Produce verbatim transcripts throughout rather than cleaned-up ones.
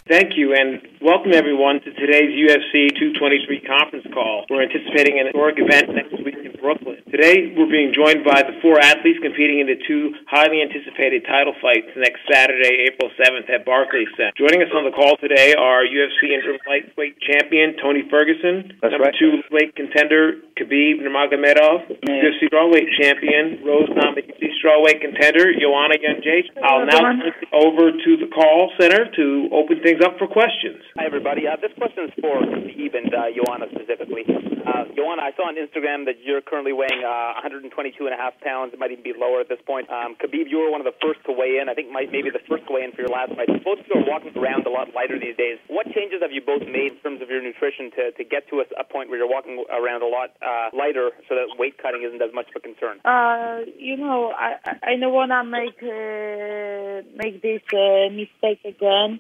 Thank you, and welcome everyone to today's U F C two twenty-three conference call. We're anticipating an historic event next week in Brooklyn. Today, we're being joined by the four athletes competing in the two highly anticipated title fights next Saturday, April seventh at Barclays Center. Joining us on the call today are U F C interim lightweight champion Tony Ferguson, That's number right. two weight contender Khabib Nurmagomedov, U F C strawweight champion, Rose nominated strawweight contender Joanna Jędrzejczyk. I'll now turn it over to the call center to open things up for questions. Hi, everybody. Uh, this question is for Khabib and uh, Joanna specifically. Uh, Joanna, I saw on Instagram that you're currently weighing uh, one twenty-two and a half pounds. It might even be lower at this point. Um, Khabib, you were one of the first to weigh in. I think might, maybe the first to weigh in for your last fight. Both of you are walking around a lot lighter these days. What changes have you both made in terms of your nutrition to, to get to a, a point where you're walking around a lot uh, lighter so that weight cutting isn't as much of a concern? Uh, you know, I I don't want to make uh, make this uh, mistake again.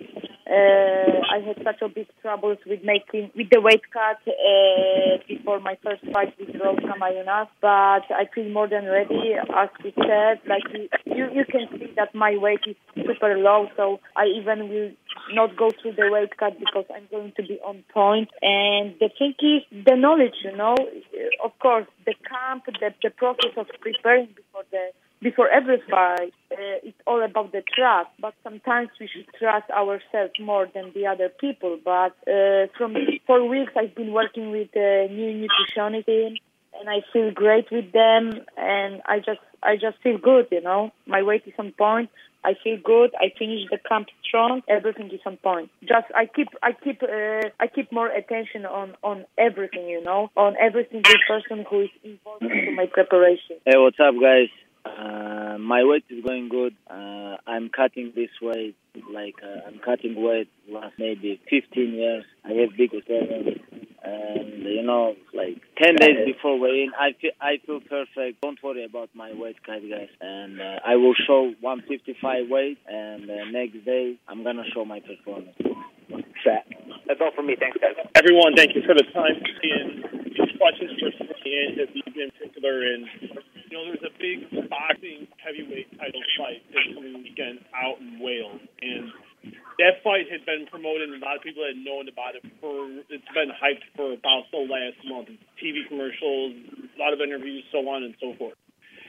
Uh, I had such a big troubles with making with the weight cut uh, before my first fight with Rose Namajunas, but I feel more than ready. As we said, like you, you can see that my weight is super low, so I even will not go through the weight cut because I'm going to be on point. And the thing is the knowledge, you know. Of course, the camp, the the process of preparing before the before every fight, uh, it's all about the trust. But sometimes we should trust ourselves more than the other people. But uh, from four weeks, I've been working with a new nutritionist, and I feel great with them. And I just, I just feel good. You know, my weight is on point. I feel good. I finished the camp strong. Everything is on point. Just I keep, I keep, uh, I keep more attention on, on everything. You know, on every single person who is involved into my preparation. Hey, what's up, guys? Uh, my weight is going good. Uh, I'm cutting this weight, like uh, I'm cutting weight last maybe fifteen years. I have big experience, and you know, like ten days before weighing, I feel I feel perfect. Don't worry about my weight cut, guys. And uh, I will show one fifty-five weight, and uh, next day I'm gonna show my performance. Fat. That's all from me. Thanks, guys. Everyone, thank you for the time. And these questions for and in particular, and you know, there's a big boxing heavyweight title fight this weekend out in Wales, and that fight had been promoted, and a lot of people had known about it for. It's been hyped for about the last month. T V commercials, a lot of interviews, so on and so forth.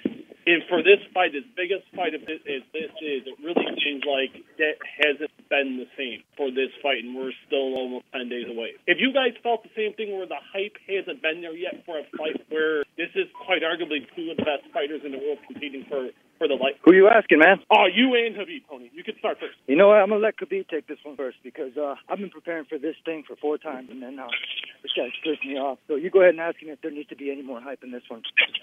And for this fight, as big a fight as this is, it really seems like that hasn't been the same for this fight, and we're still almost ten days away. If you guys felt the same thing where the hype hasn't been there yet for a fight where this is quite arguably two of the best fighters in the world competing for, for the light. Who you asking, man? Oh, you and Khabib, Tony. You can start first. You know what? I'm going to let Khabib take this one first because uh, I've been preparing for this thing for four times, and then uh, this guy's pissed me off. So you go ahead and ask him if there needs to be any more hype in this one.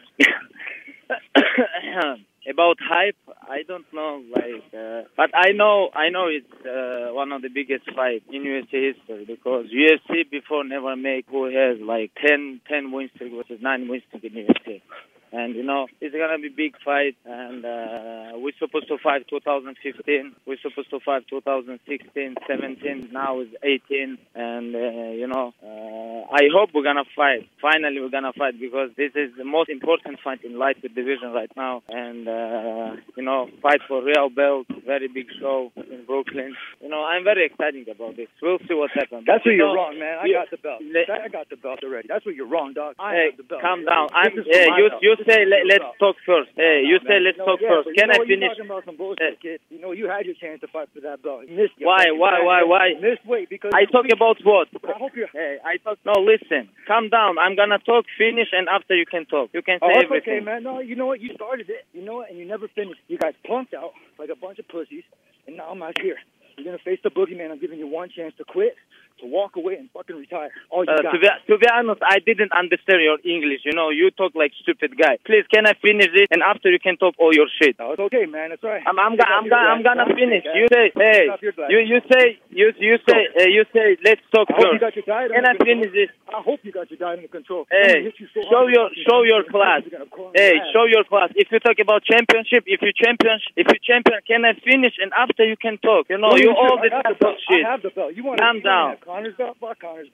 About hype, I don't know, like, uh, but I know, I know it's uh, one of the biggest fights in U F C history because U F C before never make who has like ten, ten win streak versus nine win streak in U F C. And, you know, it's going to be a big fight. And uh, we're supposed to fight two thousand fifteen. We're supposed to fight two thousand sixteen, seventeen. Now it's eighteen. And, uh, you know, uh, I hope we're going to fight. Finally, we're going to fight because this is the most important fight in lightweight division right now. And, uh, you know, fight for real belt. Very big show in Brooklyn. You know, I'm very excited about this. We'll see what happens. That's where you you're know, wrong, man. I you, got the belt. I got the belt already. That's where you're wrong, dog. I hey, have the belt. Calm down. I'm, This is hey, my you, belt. you say let, let's talk first. Hey, you say let's no, talk yeah, first. Can you know, I finish? You're talking about some bullshit, kid. You know, you had your chance to fight for that belt. You missed your Why, fight. why, why, why? You missed weight because I talk about what? I hope you're. Hey, I talk. No, listen. Calm down. I'm gonna talk, finish, and after you can talk. You can say Oh, it's everything. okay, man. No, you know what? You started it. You know what? And you never finished. You guys punked out like a bunch of pussies, and now I'm out here. You're gonna face the boogeyman. I'm giving you one chance to quit, to walk away and fucking retire. All you Uh, got. to be to be honest, I didn't understand your English. You know, you talk like stupid guy. Please, can I finish it? And after you can talk all your shit. No, it's okay, man. It's all right. I'm I'm Take gonna off I'm your gonna I'm glasses. gonna Huh? finish. Okay. You say hey. Take off your glasses. You you say you you say uh, you say let's talk I hope you first. got your diet Can under I control. finish this? I hope you got your diet under control. I'm Hey, gonna hit you so show hard your you're show gonna- your class. you're gonna call me Hey, mad. show your class. If you talk about championship, if you champion, if you champion, can I finish? And after you can talk. You know, No, you you all should. the I time have the talk belt. shit. I have the belt. You want Calm to down. have Connor's belt? Fuck Connor's belt.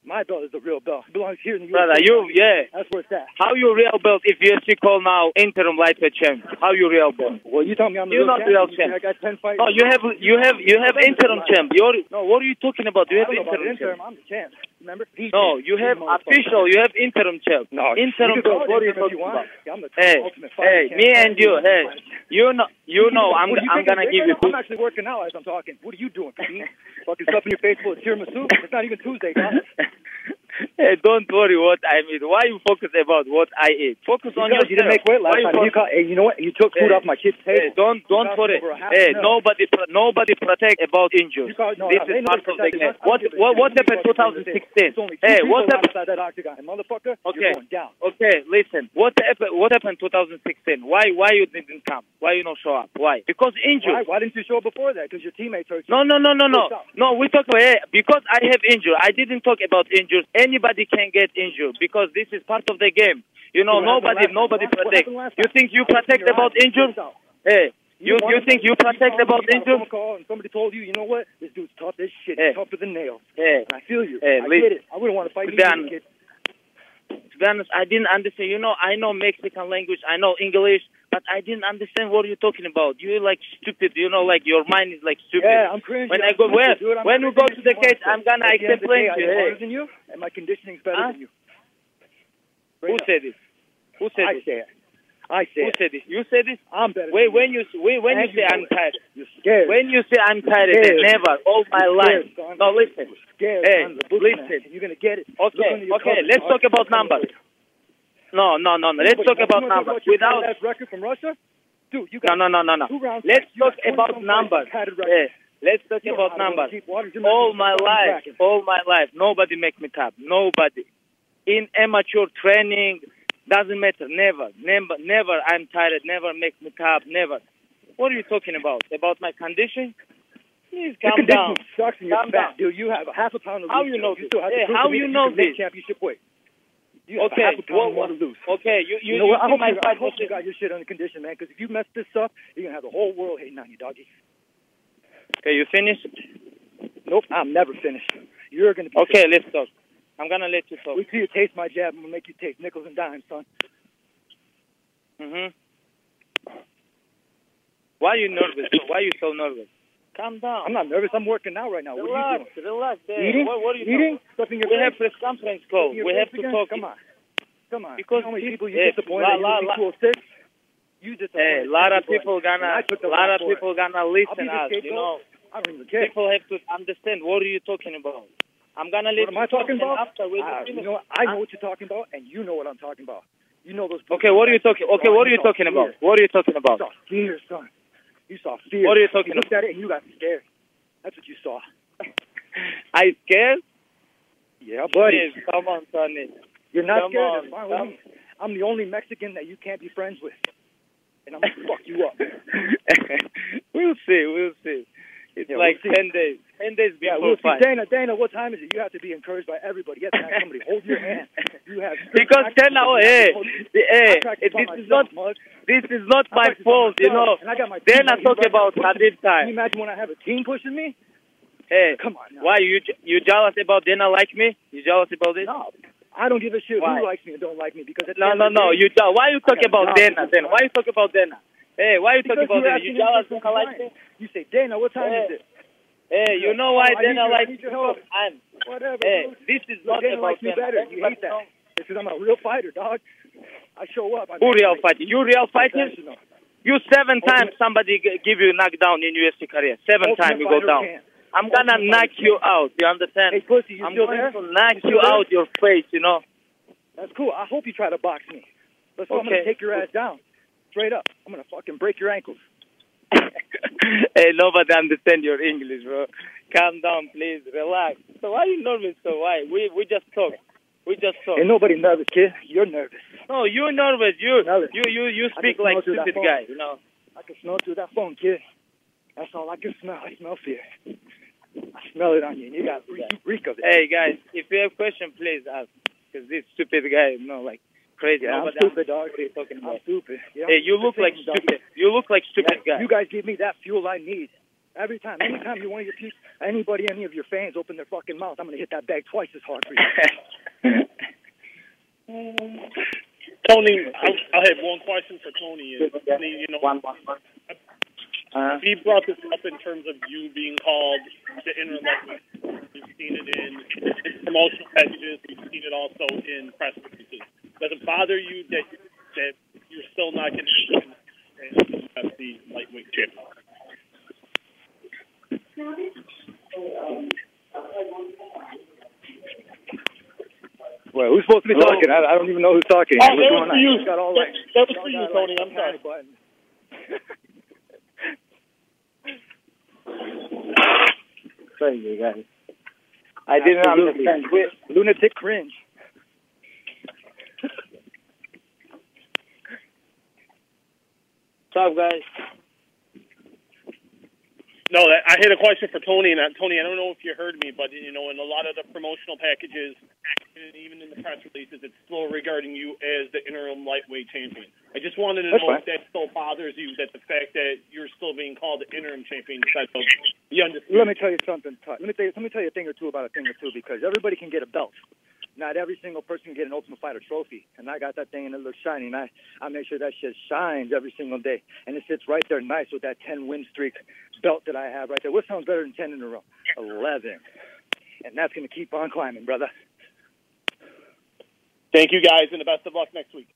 My belt is the real belt. It belongs here in the U S. Brother, you, yeah. That's where it's at. How you real belt if U F C call now interim lightweight champ? How you real belt? Well, you tell me I'm the You're real not champ. real You champ. think I got ten fights. No, you have, you have, you have interim champ. You're, no, what are you talking about? You I have don't know about interim interim. champ. I'm the champ. Remember? P J. No, you have official. You have interim champ. No, interim you can belt. go What are you interim if talking you want. about? Yeah, I'm the Hey, ultimate fighter hey, champ. me and you, hey, you know, you know, I'm, What, do you I'm think gonna it's give big you. right now? I'm actually working out as I'm talking. What are you doing, Kadeem? Fucking stuff in your face full of tiramisu? It's not even Tuesday, dog. Hey, don't worry what I mean. Why you focus about what I ate? Focus on Because yourself. you didn't make weight last Why you time. You focus- caught, hey, you know what? You took food Hey, off my kid's table. Hey, don't don't You put it. cost over a half Hey, a mil. nobody pro- nobody protect about injuries. You caught, no, This no, is ain't part nobody of the protecting game. us. I don't What give a what shit. what happened Nobody twenty protecting us. sixteen? It's only two Hey, people what happened? outside that octagon. And motherfucker, Okay. you're going down. Okay, listen. What happened? What happened twenty sixteen? Why why you didn't come? Why you not show up? Why? Because Why, injured. why didn't you show up before that? Because your teammates hurt you. No, no, no, no, no. What's up? No, we talk about, hey, because I have injury. I didn't talk about injuries. Anybody can get injured because this is part of the game. You know, What happened nobody, last nobody time? What protect. happened last You time? think you I looked in protect your about eyes. injuries? What's up? Hey, you wanted you to- think you protect called about me, you got a injuries? phone call and somebody told you, you know what? This dude's tough as shit. Hey. He's tougher than nails. Hey, And I feel you. Hey, I listen. get it. I wouldn't want to fight To you, be either, honest, kid. to be honest, I didn't understand. You know, I know Mexican language, I know English, but I didn't understand what you're talking about. You're like stupid. You know, like your mind is like stupid. Yeah, I'm cringy. When I'm I go, stupid, where, dude. I'm when we cringy go if to the you want cage, to. I'm gonna At the end of the explain day, to I you. am Hey, harder than you, and my conditioning's better Huh? than you. who Straight up. said it? Who said I it? say it. I say Who it. said it? You said it? I'm better Wait, than when you. you wait, when you And say you know I'm it. tired, You're scared. when you say I'm tired, Scared. never all my You're life. scared, son. No, listen. You're scared, Hey, son. The boogeyman. listen. You're going to get it. Look Okay, under your okay. covers, Let's dog. talk about Look under numbers. it. No, no, no, no. Let's But talk you about wanna numbers. Talk about your Without ass record from Russia? Dude, you no, got no, no, no, no. two rounds. Let's You got talk twenty about some numbers. fights, padded record. Hey, let's talk You don't know about how to numbers. keep waters. You're All making my fucking life, cracking. all my life, nobody make me top. Nobody. In amateur training, doesn't matter. Never, never, never. I'm tired. Never make me top. Never. What are you talking about? About my condition? Please Your calm down. conditioning sucks and you're Calm fat, down. dude. You have a half a pound of How lose. you know You this? still have to Hey, prove how to me you that know can make this? championship weight. You have Okay, a half a pound what- more to lose. Okay, you you, You know what? I see hope, my you, I fight. hope you got your shit under condition, man, because if you mess this up, you're going to have the whole world hating on you, doggy. Okay, you finished? Nope, I'm never finished. You're going to be Okay, let's talk. I'm gonna let you talk. Wait till you taste my jab. I'm going to make you taste nickels and dimes, son. Mhm. Why are you nervous? Why are you so nervous? Calm down. I'm not nervous. I'm working out right now. What are Relax, you doing? relax. Hey, Eating? What, what are you Eating? talking? Stuff in your We face? have press conference call. Stuff in your We face have to again? talk. Come on. Come on. Because you know how many people- people you hey, disappointed la- at la- U F C la- two oh six? You disappointed. Hey, a lot of people And gonna, I took the a lot rap of for it. people gonna I'll be listen the us. You scapegoat. know, I don't even care. people have to understand what are you talking about. I'm gonna let What am you I talk talking and about? After we Ah, finish. you know what? I know what you're talking about, and you know what I'm talking about. You know those. Okay, what are you talking? Okay, what are you talking about? What are you talking You about? saw fear, son. You saw fear. What are you talking You looked at it and you got scared. That's what you saw. I scared? Yeah, buddy. Please, come on, Sonny. You're not Come scared. on, That's fine come- with me. I'm the only Mexican that you can't be friends with, and I'm gonna fuck you up. We'll see. We'll see. It's Yeah, like we'll see. ten days. Ten days Yeah, before we'll see. fight. Dana, Dana, what time is it? You have to be encouraged by everybody. You have to have somebody hold your hand. You have Because ten hours, hey, hey, I practice this by is myself, not mug. this is not I my practice by fault, you know. myself, And I got my team Then I right talk here about pushing me. Habib Can time. you imagine when I have a team pushing me? Hey, Come on now. why you je- you jealous about Dana like me? You jealous about this? No, I don't give a shit Why? who likes me and don't like me because at the No, end no, of the no. day, You je- why you talk got about jobs Dana to do. then? Why you talk about Dana? Hey, why you talk because about you're Dana? asking You me jealous for Dana like something me? You say, Dana, what time Hey. is it? Hey, you know why Oh, I need Dana you- I likes need me? your help. I'm. Whatever. Hey, dude. this is Look, not Dana about likes me Dana. better. You hate that. Because I'm a real fighter, dog. I show up. I Who make real fights. fighter? You real fighter? Professional. You seven Ultimate- times somebody g- give you knockdown in U F C career. Seven Ultimate times you go fighter down. can. I'm gonna Ultimate knock fighter you can. out. You understand? Hey, pussy, you I'm still going there? to knock You still you there? out your face. You know. That's cool. I hope you try to box me. That's why I'm Okay. going to take your ass down. Straight up. I'm going to fucking break your ankles. Hey, nobody understand your English, bro. Calm down, please. Relax. So why you nervous? So why? We we just talk. We just talk. Ain't nobody nervous, kid. You're nervous. No, you're nervous. You Nervous. you you you I speak can like smell through that stupid phone. guy. You know. I can smell through that phone, kid. That's all I can smell. I smell fear. I smell it on you, and you got you reek of it. Hey guys, if you have question, please ask. Because this stupid guy, you know, like crazy. Yeah, I'm Nobody stupid, understands dog. What he's talking I'm about. stupid. Yeah, Hey, you look the like same, doggy. stupid. You look like stupid Yeah, guy. You guys give me that fuel I need. Every time, anytime you want your piece, anybody, any of your fans open their fucking mouth, I'm gonna hit that bag twice as hard for you. Tony, I'll, I'll have one question for Tony. Is, you know, one, one, one. Uh, he brought this up in terms of you being called the interim lightweight. We've seen it in, in promotional packages. We've seen it also in press releases. Does it bother you that that you're still not getting the U F C lightweight champion? Well, who's supposed to be talking? I, I don't even know who's talking. Oh, What's that going was for on? you. Got all That, right. that was for you, Tony. I'm sorry. Sorry, you guys. I didn't Absolutely. understand. Lunatic cringe. What's up, guys? No, that, I had a question for Tony, and uh, Tony, I don't know if you heard me, but you know, in a lot of the promotional packages, and even in the press releases, it's still regarding you as the interim lightweight champion. I just wanted to That's know fine. if that still bothers you, that the fact that you're still being called the interim champion instead of the undisputed. Let me tell you something. Todd. Let me tell you. Let me tell you a thing or two about a thing or two, because everybody can get a belt. Not every single person can get an Ultimate Fighter trophy, and I got that thing and it looks shiny, and I, I make sure that shit shines every single day, and it sits right there nice with that ten win streak belt that I have right there. What sounds better than ten in a row? eleven, and that's gonna keep on climbing, brother. Thank you, guys, and the best of luck next week.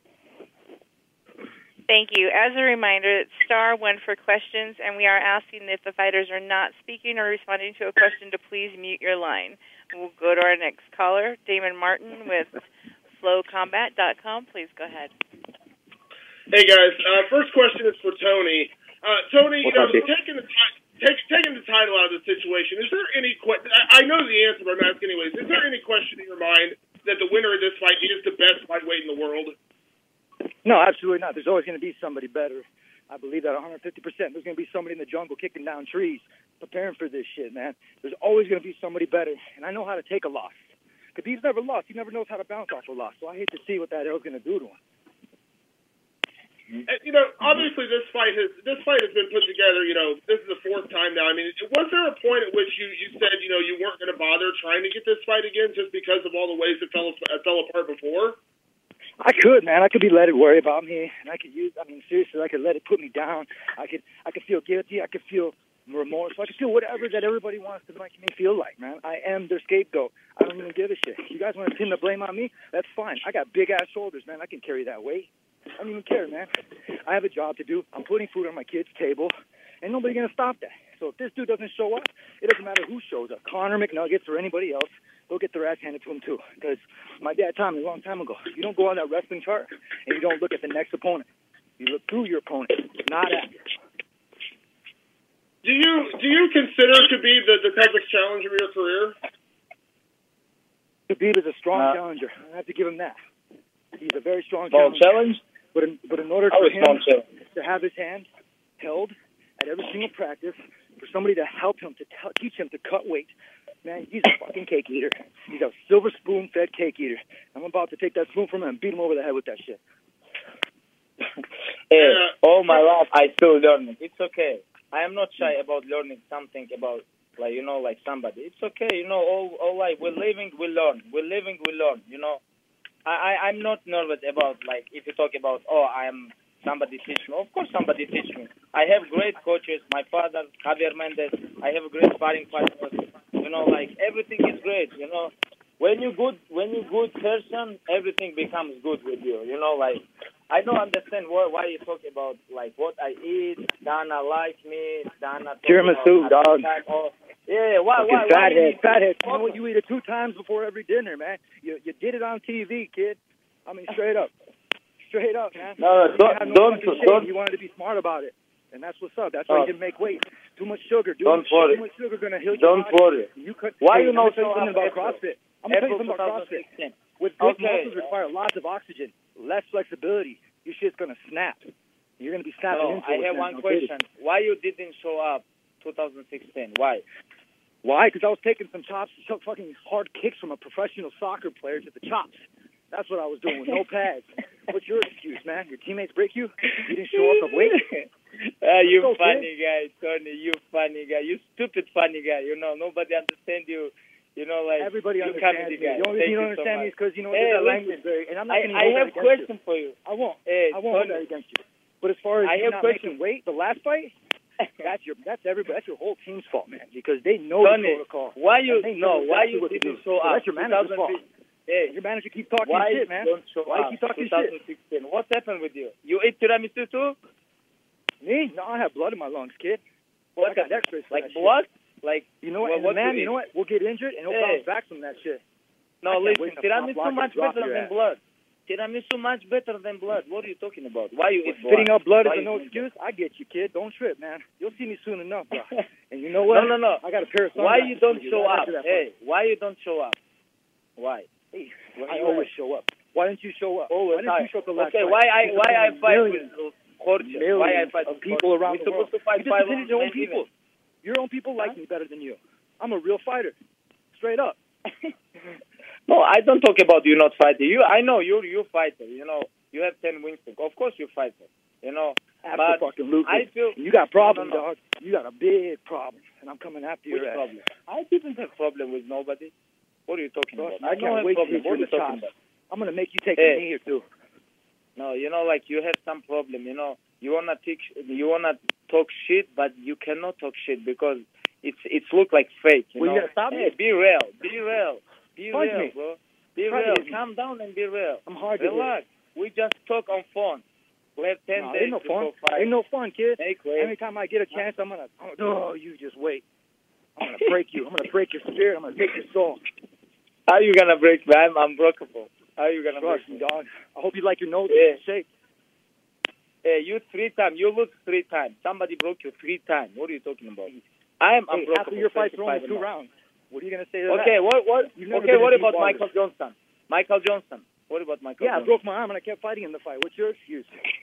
Thank you. As a reminder, it's star one for questions, and we are asking if the fighters are not speaking or responding to a question to please mute your line. We'll go to our next caller, Damon Martin with flow combat dot com. Please go ahead. Hey, guys. Uh, first question is for Tony. Uh, Tony, you know, taking the, ti- take, taking the title out of the situation, is there any question? I know the answer, but I'm asking anyways. Is there any question in your mind that the winner of this fight is the best lightweight in the world? No, absolutely not. There's always going to be somebody better. I believe that one hundred fifty percent. There's going to be somebody in the jungle kicking down trees, preparing for this shit, man. There's always going to be somebody better, and I know how to take a loss. Khabib's never lost. He never knows how to bounce off a loss, so I hate to see what that hell's going to do to him. And, you know, obviously this fight has this fight has been put together. You know, this is the fourth time now. I mean, was there a point at which you, you said, you know, you weren't going to bother trying to get this fight again just because of all the ways it fell it fell apart before? I could, man. I could be let it worry about me, and I could use. I mean, seriously, I could let it put me down. I could, I could feel guilty. I could feel remorse. I could feel whatever that everybody wants to make me feel like, man. I am their scapegoat. I don't even give a shit. You guys want to pin the blame on me? That's fine. I got big ass shoulders, man. I can carry that weight. I don't even care, man. I have a job to do. I'm putting food on my kid's table, and nobody's gonna stop that. So if this dude doesn't show up, it doesn't matter who shows up. Conor McNuggets or anybody else, they'll get their ass handed to him too. Because my dad taught me a long time ago, you don't go on that wrestling chart and you don't look at the next opponent. You look through your opponent, not at it. Do you do you consider Khabib the, the toughest challenger of your career? Khabib is a strong Uh, challenger. I have to give him that. He's a very strong Small challenger. challenge? But in, but in order I for was him small challenge. to have his hand held at every single practice, for somebody to help him, to t- teach him to cut weight, man, he's a fucking cake eater. He's a silver spoon-fed cake eater. I'm about to take that spoon from him and beat him over the head with that shit. Hey, all my life I still learning. It's okay. I am not shy about learning something about, like, you know, like somebody. It's okay, you know, all, all life. We're living, we learn. We're living, we learn, you know. I, I, I'm not nervous about, like, if you talk about, oh, I'm somebody teach me. Of course somebody teach me. I have great coaches. My father, Javier Mendez. I have a great sparring partners. You know, like, everything is great, you know. When you good, when you good person, everything becomes good with you. You know, like, I don't understand why, why you talk about, like, what I eat. Dana like me. Dana Tiramisu, dog. Or, yeah, why, Fucking why, why? fathead, you- fathead. You know what? You eat it two times before every dinner, man. You you did it on T V, kid. I mean, straight up, straight up, man. No, no, You don't, had no don't, fucking shame. don't, You wanted to be smart about it, and that's what's up. That's why Oh. you didn't make weight. Too much sugar, dude. Don't worry. Too much sugar gonna heal your don't body. worry. You could. Why hey, you I'm know gonna tell you so something about April? CrossFit. I'm gonna tell you April something about CrossFit. twenty sixteen. With good Okay. muscles require lots of oxygen, less flexibility. Your shit's gonna snap. You're gonna be snapping No, into I it. have man. one I'll tell you. question. Why you didn't show up twenty sixteen? Why? Why? Because I was taking some chops, some fucking hard kicks from a professional soccer player to the chops. That's what I was doing with no pads. What's your excuse, man? Your teammates break you? You didn't show up to weight? Uh, you Okay. funny guy, Tony. You funny guy. You stupid funny guy. You know, nobody understands you. You know, like Everybody you understands me. comedy guy. The only Thank reason you you don't so understand me much. is because you know Hey, there's a listen, language barrier, and I'm not I, going to I hold have that a against question you. for you. I won't. Hey, I won't hold Tony. that against you. But as far as I you have not question. making weight, the last fight, that's your that's everybody. That's your whole team's fault, man. Because they know Tony, the protocol. why you and they know no? Why exactly you what to didn't do. show So up? that's your manager's fault. Hey, Your manager keeps talking why shit, man. don't show Why up? you keep talking shit? twenty sixteen. What happened with you? You ate tiramisu too? Me? No, I have blood in my lungs, kid. What I got the- X-rays for like that shit. blood? Like You know what? Well, and what the man, you you know what? We'll get injured and he'll Hey. bounce back from that shit. I no, can't listen. wait to pop Tiramisu lock and much drop better your than ass. blood. Tiramisu much better than blood. What are you talking about? Why you eat blood? Spitting up blood Why is a you no doing excuse. I get you, kid. Don't trip, man. You'll see me soon enough, bro. that? And you know what? No, no, no. I got a pair of Why sunglasses you don't for you show right up? after that Hey, why you don't show up? Why? Hey, Where I you always at? show up. Why didn't you show up? Always. Why didn't you show up the last Okay, fight? why I You're why I supposed to fight millions, with Jorge? millions Why I fight of with people Jorge? around We're the world? supposed to fight You five just on defeated your own main people. event. Your own people like me better than you. I'm a real fighter. Straight up. No, I don't talk about you not fighting. You, I know you're you fighter. You know, you have ten wins. Of course you fighter. You know, but Absolutely. I feel you got problems, no, no, no. dog. You got a big problem, and I'm coming after Which your ass. problem? I didn't have problem with nobody. What are you talking Trust about? me, I I don't can't have wait to problem. hit you What in are the you talking chops. about? I'm gonna make you take Hey. a knee or two. No, you know, like you have some problem. You know, you wanna take, you wanna talk shit, but you cannot talk shit because it's it's look like fake. You Well, know, you gotta stop hey, me. be real, be real, be Punch real, me. bro. Be Try to real. hit me. Calm down and be real. I'm hard to hit. Relax. We just talk on phone. We have ten No, days ain't no before fun. fight. Ain't no fun, kid. Make way. Every time I get a chance, I'm gonna. I'm gonna oh, you just wait. I'm gonna break you. I'm gonna break your spirit. I'm gonna take your soul. How are you gonna break me? I'm unbreakable. How are you gonna Trust break me, dog. I hope you like your nose Yeah. in shape. Hey, you three times. You lose three times. Somebody broke you three times. What are you talking about? I am Hey, unbreakable. after your fight's thirty-five only two and up. rounds, what are you gonna say to Okay, that? what what? You've never Okay, been what in about deep waters. Michael Johnson? Michael Johnson. What about Michael Yeah, I Johnson? broke my arm and I kept fighting in the fight. What's your excuse?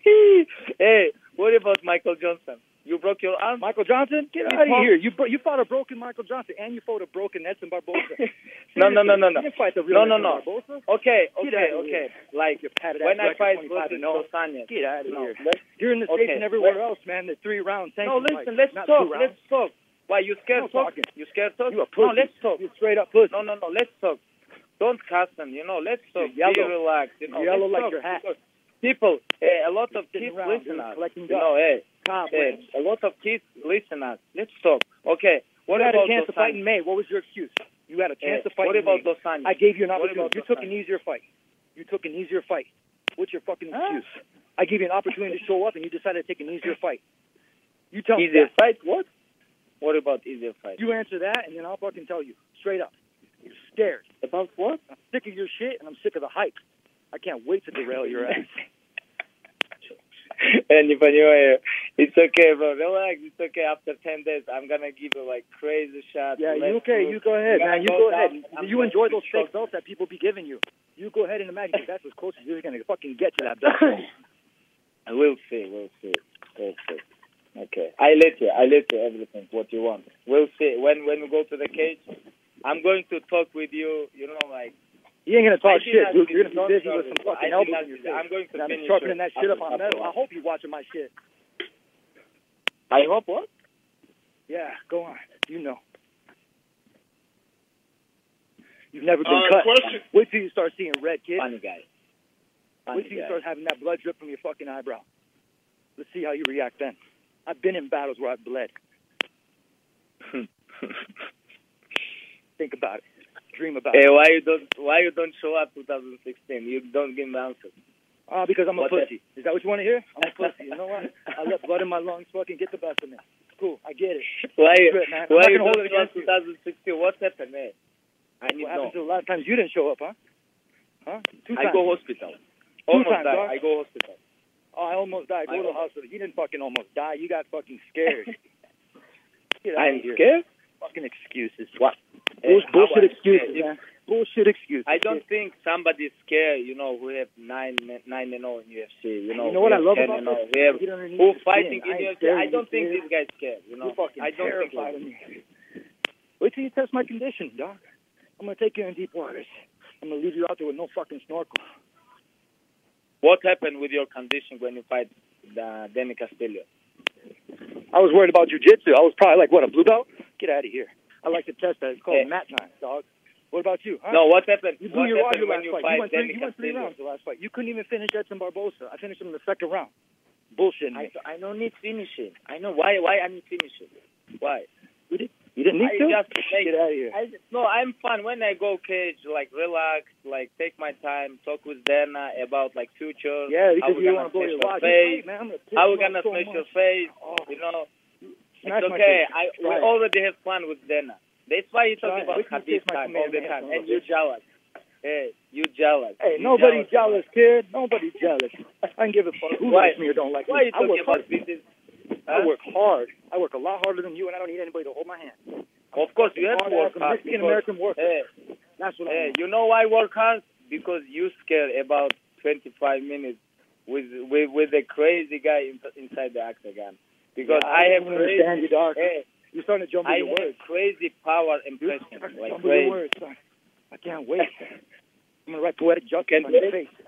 Hey, what about Michael Johnson? You broke your arm? Michael Johnson, get You out of fought- here! You bro- you fought a broken Michael Johnson and you fought a broken Edson Barboza. No, no, no, no, no. You didn't fight the real No, no, Edson no. Barboza. Okay, Get okay, out of okay. here. Like You padded when ass I record fight twenty-five versus and oh. Dos Anjos. Get out of No, here. let's- You're in the Okay, States and everywhere let's- else, man. The three rounds. Thank No, you, listen, Mike. let's Not talk. two Let's rounds. talk. Why you scared No talk? talking. You scared talk? You a No, pussy. let's talk. You straight up pussy. No, no, no. Let's talk. Don't cuss them. You know, let's talk. You're Be yellow. relaxed. You know, You're yellow let's like talk. your hat. Because people, eh, a lot of Sitting kids around, listen you're us. collecting You dust. know, hey, Cobwebs. hey, a lot of kids listen us. Let's talk. Okay. What You had about a chance Dos to fight in Anjos? May. What was your excuse? You had a chance Eh, to fight what in about May. Dos Anjos? I gave you an What opportunity. about You Dos took an Anjos? easier fight. You took an easier fight. What's your fucking Huh? excuse? I gave you an opportunity to show up, and you decided to take an easier fight. You tell me Easier that. fight? What? What about easier fight? You answer that, and then I'll fucking tell you straight up. You're scared. About what? I'm sick of your shit, and I'm sick of the hype. I can't wait to derail your ass. And if I knew it, it's okay, bro. Relax. It's okay. After ten days, I'm gonna give you like crazy shots. Yeah, you Let's okay? do- You go ahead, We're man. You gonna go down. ahead. I'm You gonna enjoy keep those fake shot. belts that people be giving you. You go ahead and imagine that's as close as you're gonna fucking get to that belt. We'll see. We'll see. We'll see. Okay. I let you. I let you everything. What you want. We'll see. When when we go to the cage, I'm going to talk with you. You know, like. You ain't gonna I talk did shit, not dude. do- You're gonna don't be busy tell with me. some fucking I did elbows not in your do- face. I'm going to And I'm finish sharpening you that shit up after- on metal. I after- hope you watching my shit. I hope what? Yeah, go on. You know. You've never been Uh, cut. question. Wait till you start seeing red, kid. Funny guy. Funny Wait till you guy. start having that blood drip from your fucking eyebrow. Let's see how you react then. I've been in battles where I've bled. Think about it. Dream about Hey, it. why you don't why you don't show up twenty sixteen? You don't give me answers. Ah, because I'm a What pussy. Is that what you want to hear? I'm a pussy. You know what? I let blood in my lungs fucking get the best of me. It's cool. I get it. Why you Good, man. I'm why not you gonna hold don't it show up against you. twenty sixteen? What happened, man? I need What to know. happened to the last times you didn't show up, huh? Huh? Two I times. go hospital. Almost times, die. dog. I go hospital. Oh, I almost died. Go I to the almost- hospital. You didn't fucking almost die. You got fucking scared. Get out I'm of here. scared. Fucking excuses. What? Bull- Hey, bullshit how about- excuses, Hey, if- man. Bullshit excuses. I don't think somebody's scared, you know, who have nine nine and oh in U F C. You know, You know what we I have love ten about and oh. this? We have Get underneath who the fighting skin. I in ain't U F C. scared I of don't you, think kid. this guy's scared. You know, You're fucking I don't think. terrified of he- me. Wait till you test my condition, dog. I'm gonna take you in deep waters. I'm gonna leave you out there with no fucking snorkel. What happened with your condition when you fight uh, Danny Castillo? I was worried about jiu-jitsu. I was probably like, what, a blue belt? Get out of here. I like to test that. It's called Hey. mat time, dog. What about you? Huh? No, what happened? You blew What your wad happened your when last you fight. fight You went, three, Danny you went three Castillo? rounds the last fight. You couldn't even finish Edson Barbosa. I finished him in the second round. Bullshit. I I don't need finishing. I know why why I need finishing. Why? You, did, you didn't need I to? just like, Get out of here. I, no, I'm fun when I go cage. Like relax, like take my time, talk with Dana about like future. Yeah, how because we you gonna want to blow smash your your wad. face. Hey, man, I'm gonna piss How we you off gonna so smash much. your face? Oh. You know, Smash it's my okay. face. I we Right. already have fun with Dana. That's why you talk Right. about We can Khabib kiss my time all the command, time, man. and you jealous. Hey, you jealous. Hey, You nobody's jealous. jealous, kid. Nobody's jealous. I can give a fuck who Why? likes me or don't like Why are me. you I talking work about hard. this? I Huh? work hard. I work a lot harder than you, and I don't need anybody to hold my hand. Of course, you have to work hard. hard. Mexican because- American worker. Hey, That's what I hey, am. you know why work hard? Because you scared about twenty-five minutes with with with a crazy guy in, inside the octagon. Because Yeah, I have don't crazy, understand you, dog. hey, You're starting to jump I in your have words. crazy power You're impression, starting to like jump in your crazy. words, son. I can't wait. I'm gonna write poetic justice Can on you your wait? face.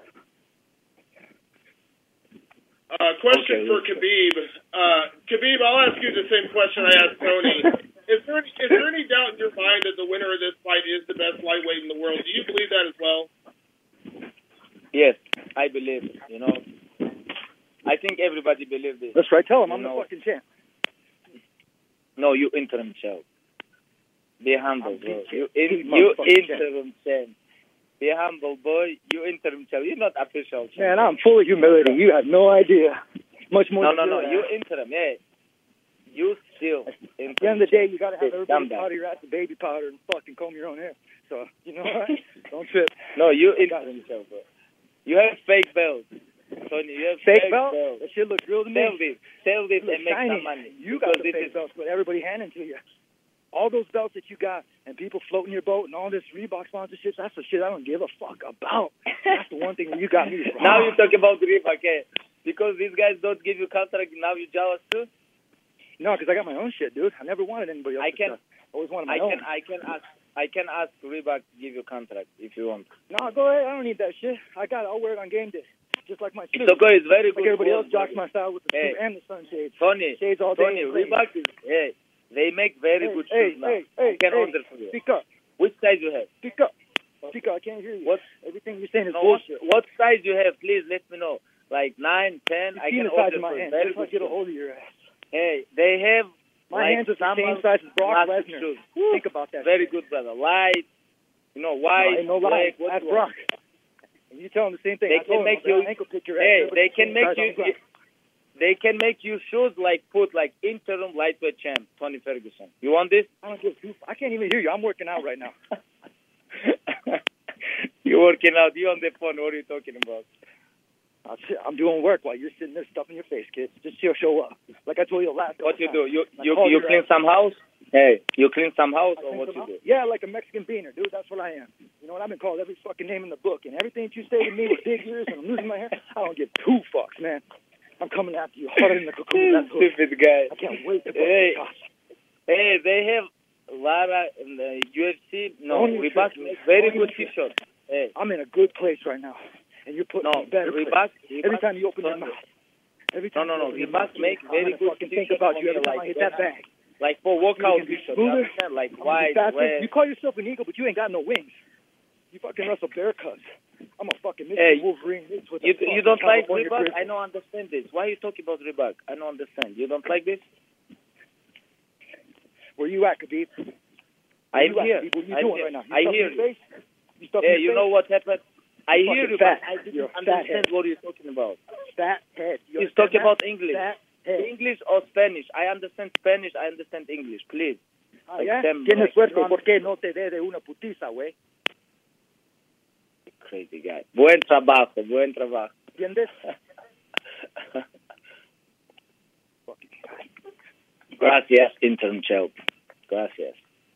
Uh, question Okay. for Khabib. Uh, Khabib, I'll ask you the same question I asked Tony. Is there, any, is there any doubt in your mind that the winner of this fight is the best lightweight in the world? Do you believe that as well? Yes, I believe it, you know. I think everybody believes this. That's right. Tell him I'm You the know. fucking champ. No, you interim champ. Be humble, I'm bro. the You, champ. in, Big you motherfucking interim champ. Be humble, boy. You interim champ. You're not official champ. Man, I'm full of humility. You have no idea. Much more No, than no, no. you You have. interim, yeah. You still interim. At the end of the day, you gotta have Hey, everybody calm down. powder your ass with baby powder and fucking comb your own hair. So, you know what? Don't trip. No, you interim champ, bro. You have fake belts. Tony, you have Fake fake belt? belts. That shit looks real to Sell me. this. Sell this It looks and make shiny. some money. You got Because the this fake is- belts, but everybody handing to you. All those belts that you got and people floating your boat and all this Reebok sponsorships, that's the shit I don't give a fuck about. That's the one thing that you got me wrong. Now you talk about Reebok, okay? Because these guys don't give you contract, now you jealous too? No, because I got my own shit, dude. I never wanted anybody else's I can, stuff. I always wanted my I own. can, I can ask, I can ask Reebok to give you contract if you want. No, go ahead. I don't need that shit. I got it. I'll wear it on game day. Just like my It's suit. okay, it's very Like good. everybody for- else jocks my style with the Hey. suit and the sunshades. Tony, Shades all day. Tony, and play. Reebok is, hey, they make very hey, good hey, shoes now. hey, hey, I can hey, order for you. Speak up. Which size you have? Speak up. Speak up. I can't hear you. What? Everything you're saying is No, what, bullshit. what size you have? Please let me know. Like nine, ten. You I see can the size order of my for you. hands. Very That's why I good get a shoes. hold of your ass. Hey, they have My like hands are the some same size as Brock plastic Lesnar. shoes. Think about that. Very good, brother. Light, you know, No, white, ain't no lie. black. What That's you want? Brock. And you tell them the same thing. They I told can make them, you- I'll ankle kick your Hey, ass. they can Everybody make size on you. the ground. They can make you shoes like put like interim lightweight champ Tony Ferguson. You want this? I don't give a I can't even hear you. I'm working out right now. You're working out. You on the phone? What are you talking about? I'll sit- I'm doing work while you're sitting there stuffing your face, kid. Just chill, show up. Like I told you last. What you do? You I you called you your clean ass. some house? Hey, you clean some house or I what think you I'm- do? Yeah, like a Mexican beaner, dude. That's what I am. You know what? I've been called every fucking name in the book, and everything that you say to me with big ears and I'm losing my hair, I don't give two fucks, man. I'm coming after you harder than the cocoon. That's hook. Stupid guy. I can't wait to Hey. fucking gosh. Hey, they have Lara in the U F C. No, Don't you Reebok trip. makes very Don't you good trip. t-shirts. Hey, I'm in a good place right now, and you're putting no, me in a better place. Reebok. Reebok Every time you open your no, mouth. Every No, time no, you no. open your Reebok mouth, make I'm very gonna good fucking think t-shirts about for you every me, time like I hit that. that bag. like for workout You're gonna be t-shirts. You smoother. understand? Like I'm gonna be white, faster. red. You call yourself an eagle, but you ain't got no wings. You fucking wrestle bear cubs. I'm a fucking Michigan Hey, Wolverine. mixed with a You fucking you don't like California Reebok? grizzly. I don't understand this. Why you talking about Reebok? I don't understand. You don't like this? Where you at, Khabib? Where I'm you at, here. Khabib? What you I'm doing here. right now? You I stuffing hear your you. face? You stuffing Hey, your you face? know what happened? I You're hear fucking you, fat. but I didn't You're a fat understand head. what you're talking about. Fat head. You He's understand talking that? about English. Fat head. English or Spanish? I understand Spanish. I understand English. Please. Ah, Like ¿ya? them, Tienes like, suerte. you know, ¿Por qué no te dé de una putiza, güey? Crazy guy. Buen trabajo. Buen trabajo. ¿Entiendes? Fucking guy. Gracias, intern Chelp. Gracias.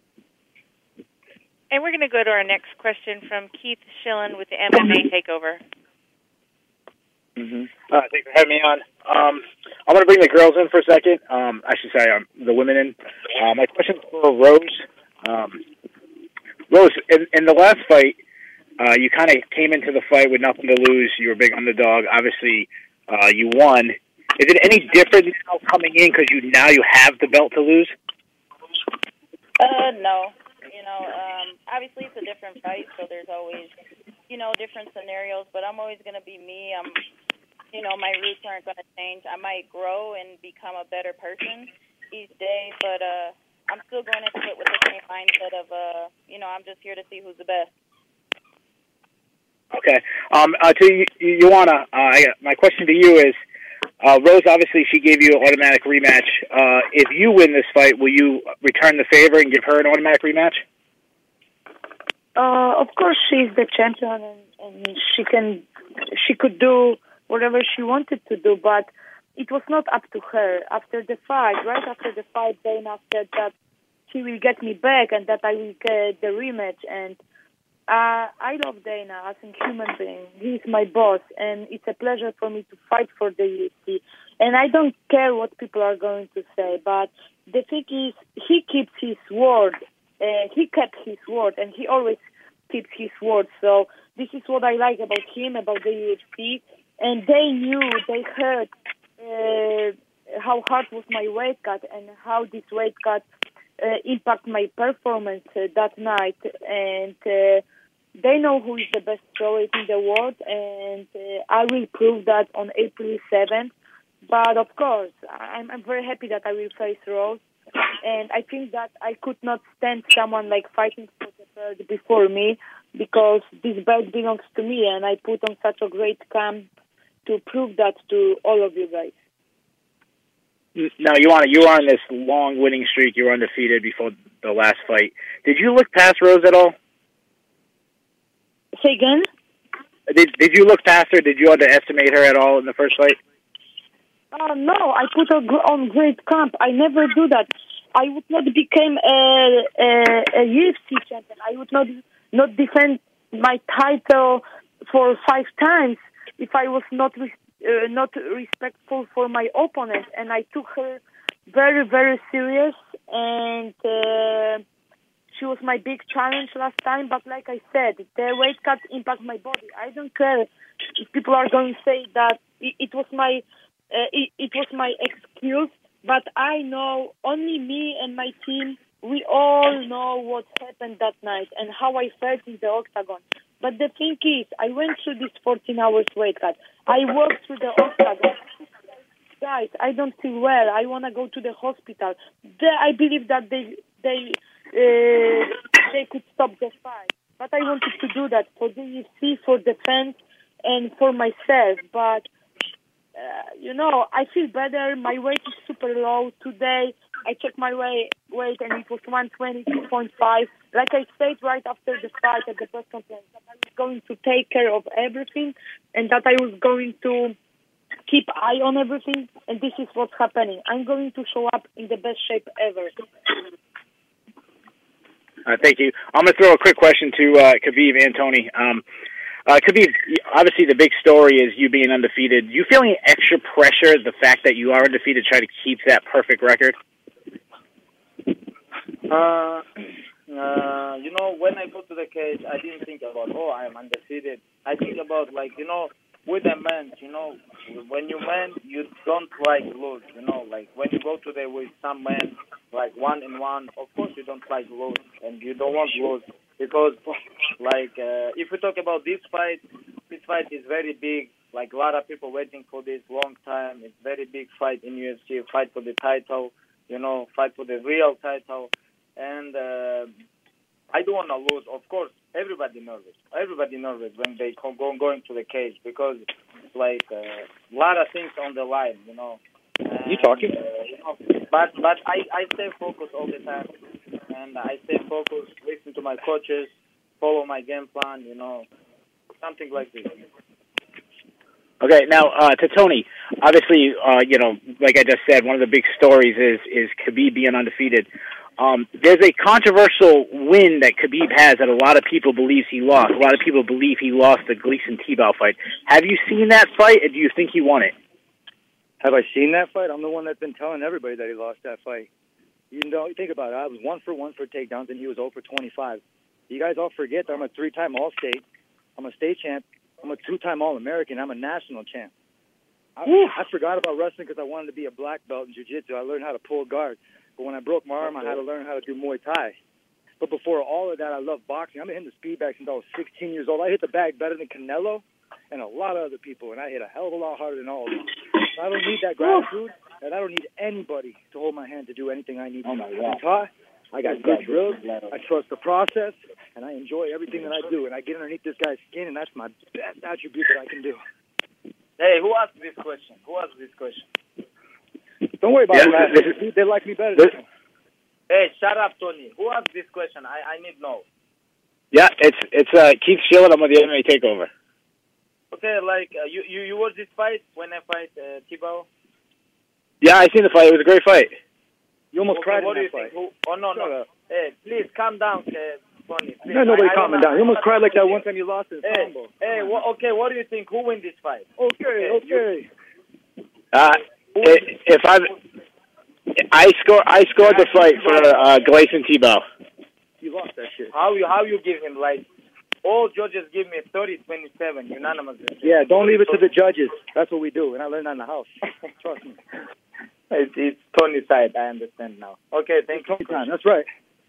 And we're going to go to our next question from Keith Schillen with the M M A Takeover. Mm-hmm. Uh, thanks for having me on. Um, I'm going to bring the girls in for a second. Um, I should say um, the women in. Uh, my question is for Rose. Um, Rose, in, in the last fight, uh, you kind of came into the fight with nothing to lose. You were a big underdog. Obviously, uh, you won. Is it any different now coming in because you now you have the belt to lose? Uh, no. You know, um, obviously it's a different fight, so there's always, you know, different scenarios. But I'm always going to be me. I'm, you know, my roots aren't going to change. I might grow and become a better person each day, but uh, I'm still going into it with the same mindset of, uh, you know, I'm just here to see who's the best. Okay. Um, uh, to you, Joanna, uh, I, my question to you is, uh, Rose, obviously she gave you an automatic rematch. Uh, if you win this fight, will you return the favor and give her an automatic rematch? Uh, of course, she's the champion, and, and she can, she could do whatever she wanted to do, but it was not up to her. After the fight, right after the fight, Dana said that she will get me back and that I will get the rematch, and Uh, I love Dana as a human being. He's my boss, and it's a pleasure for me to fight for the U F C. And I don't care what people are going to say, but the thing is, he keeps his word. Uh, he kept his word, and he always keeps his word. So this is what I like about him, about the U F C. And they knew, they heard uh, how hard was my weight cut and how this weight cut uh, impact my performance uh, that night. And uh, they know who is the best strawweight in the world, and uh, I will prove that on April seventh. But of course, I'm, I'm very happy that I will face Rose, and I think that I could not stand someone like fighting for the belt before me, because this belt belongs to me, and I put on such a great camp to prove that to all of you guys. Now, you want you were on this long winning streak. You were undefeated before the last fight. Did you look past Rose at all? Say again? Did Did you look past her? Did you underestimate her at all in the first fight? Uh, no, I put her on great camp. I never do that. I would not become a, a, a U F C champion. I would not not defend my title for five times if I was not uh, not respectful for my opponent. And I took her very, very serious, and uh, she was my big challenge last time. But like I said, the weight cut impact my body. I don't care if people are going to say that it, it was my uh, it, it was my excuse. But I know, only me and my team, we all know what happened that night and how I felt in the octagon. But the thing is, I went through this fourteen hours weight cut. I walked through the octagon. Guys, I don't feel well. I want to go to the hospital. They, I believe that they they uh, they could stop the fight. But I wanted to do that for the U F C, for the fans, and for myself. But Uh, you know, I feel better. My weight is super low. Today, I checked my weight, weight and it was one twenty-two point five. Like I said right after the fight at the press conference, that I was going to take care of everything and that I was going to keep eye on everything. And this is what's happening. I'm going to show up in the best shape ever. Uh, thank you. I'm going to throw a quick question to uh, Khabib and Tony. Um, Uh, Khabib, obviously the big story is you being undefeated. Do you feel any extra pressure, the fact that you are undefeated, try to keep that perfect record? Uh, uh, you know, when I go to the cage, I didn't think about, oh, I am undefeated. I think about, like, you know, with a man, you know, when you man, you don't like lose, you know, like when you go to the with some man, like one and one, of course you don't like lose, and you don't want lose. Because, like, uh, if we talk about this fight, this fight is very big. Like, a lot of people waiting for this long time. It's very big fight in U F C, fight for the title, you know, fight for the real title. And uh, I don't want to lose. Of course, everybody nervous. Everybody nervous when they go going to the cage because it's like uh, a lot of things on the line, you know. And, you talking? Uh, you know, but but I, I stay focused all the time. And I stay focused, listen to my coaches, follow my game plan, you know, something like this. Okay, now uh, to Tony. Obviously, uh, you know, like I just said, one of the big stories is is Khabib being undefeated. Um, there's a controversial win that Khabib has that a lot of people believe he lost. A lot of people believe he lost the Gleason-Tebow fight. Have you seen that fight, and do you think he won it? Have I seen that fight? I'm the one that's been telling everybody that he lost that fight. You know, think about it. I was one for one for takedowns, and he was zero for twenty-five. You guys all forget that I'm a three-time All-State. I'm a state champ. I'm a two-time All-American. I'm a national champ. I, I forgot about wrestling because I wanted to be a black belt in jiu-jitsu. I learned how to pull guard. But when I broke my arm, I had to learn how to do Muay Thai. But before all of that, I loved boxing. I've been hitting the speed bag since I was sixteen years old. I hit the bag better than Canelo and a lot of other people, and I hit a hell of a lot harder than all of them. So I don't need that gratitude, and I don't need anybody to hold my hand to do anything I need to. Oh my God. I'm taught. I got good drills. I trust the process, and I enjoy everything that I do. And I get underneath this guy's skin, and that's my best attribute that I can do. Hey, who asked this question? Who asked this question? Don't worry about Yeah, it. They, they like me better than him. Hey, shut up, Tony. Who asked this question? I, I need to know. Yeah, it's it's uh, Keith Shillett. I'm with the M M A Takeover. Okay, like, uh, you, you, you watched this fight when I fight uh, Tibau? Yeah, I seen the fight. It was a great fight. You almost Okay, cried what in do you that fight. think? Who, oh, no, no. Hey, please, calm down, uh, Tony. Please. No, nobody I, I calming wanna, down. You almost cried like that one time you lost in Hey, combo. hey, wha- okay, what do you think? Who win this fight? Okay, okay. Uh, it, if I I score I scored the fight for uh, Gleison Tibau. You lost that shit. How you how you give him, like, all judges give me thirty twenty-seven, unanimous. Yeah, don't leave it to the judges. That's what we do, and I learned that in the house. Trust me. It's, it's Tony's side, I understand now. Okay, thank you. Time. That's right.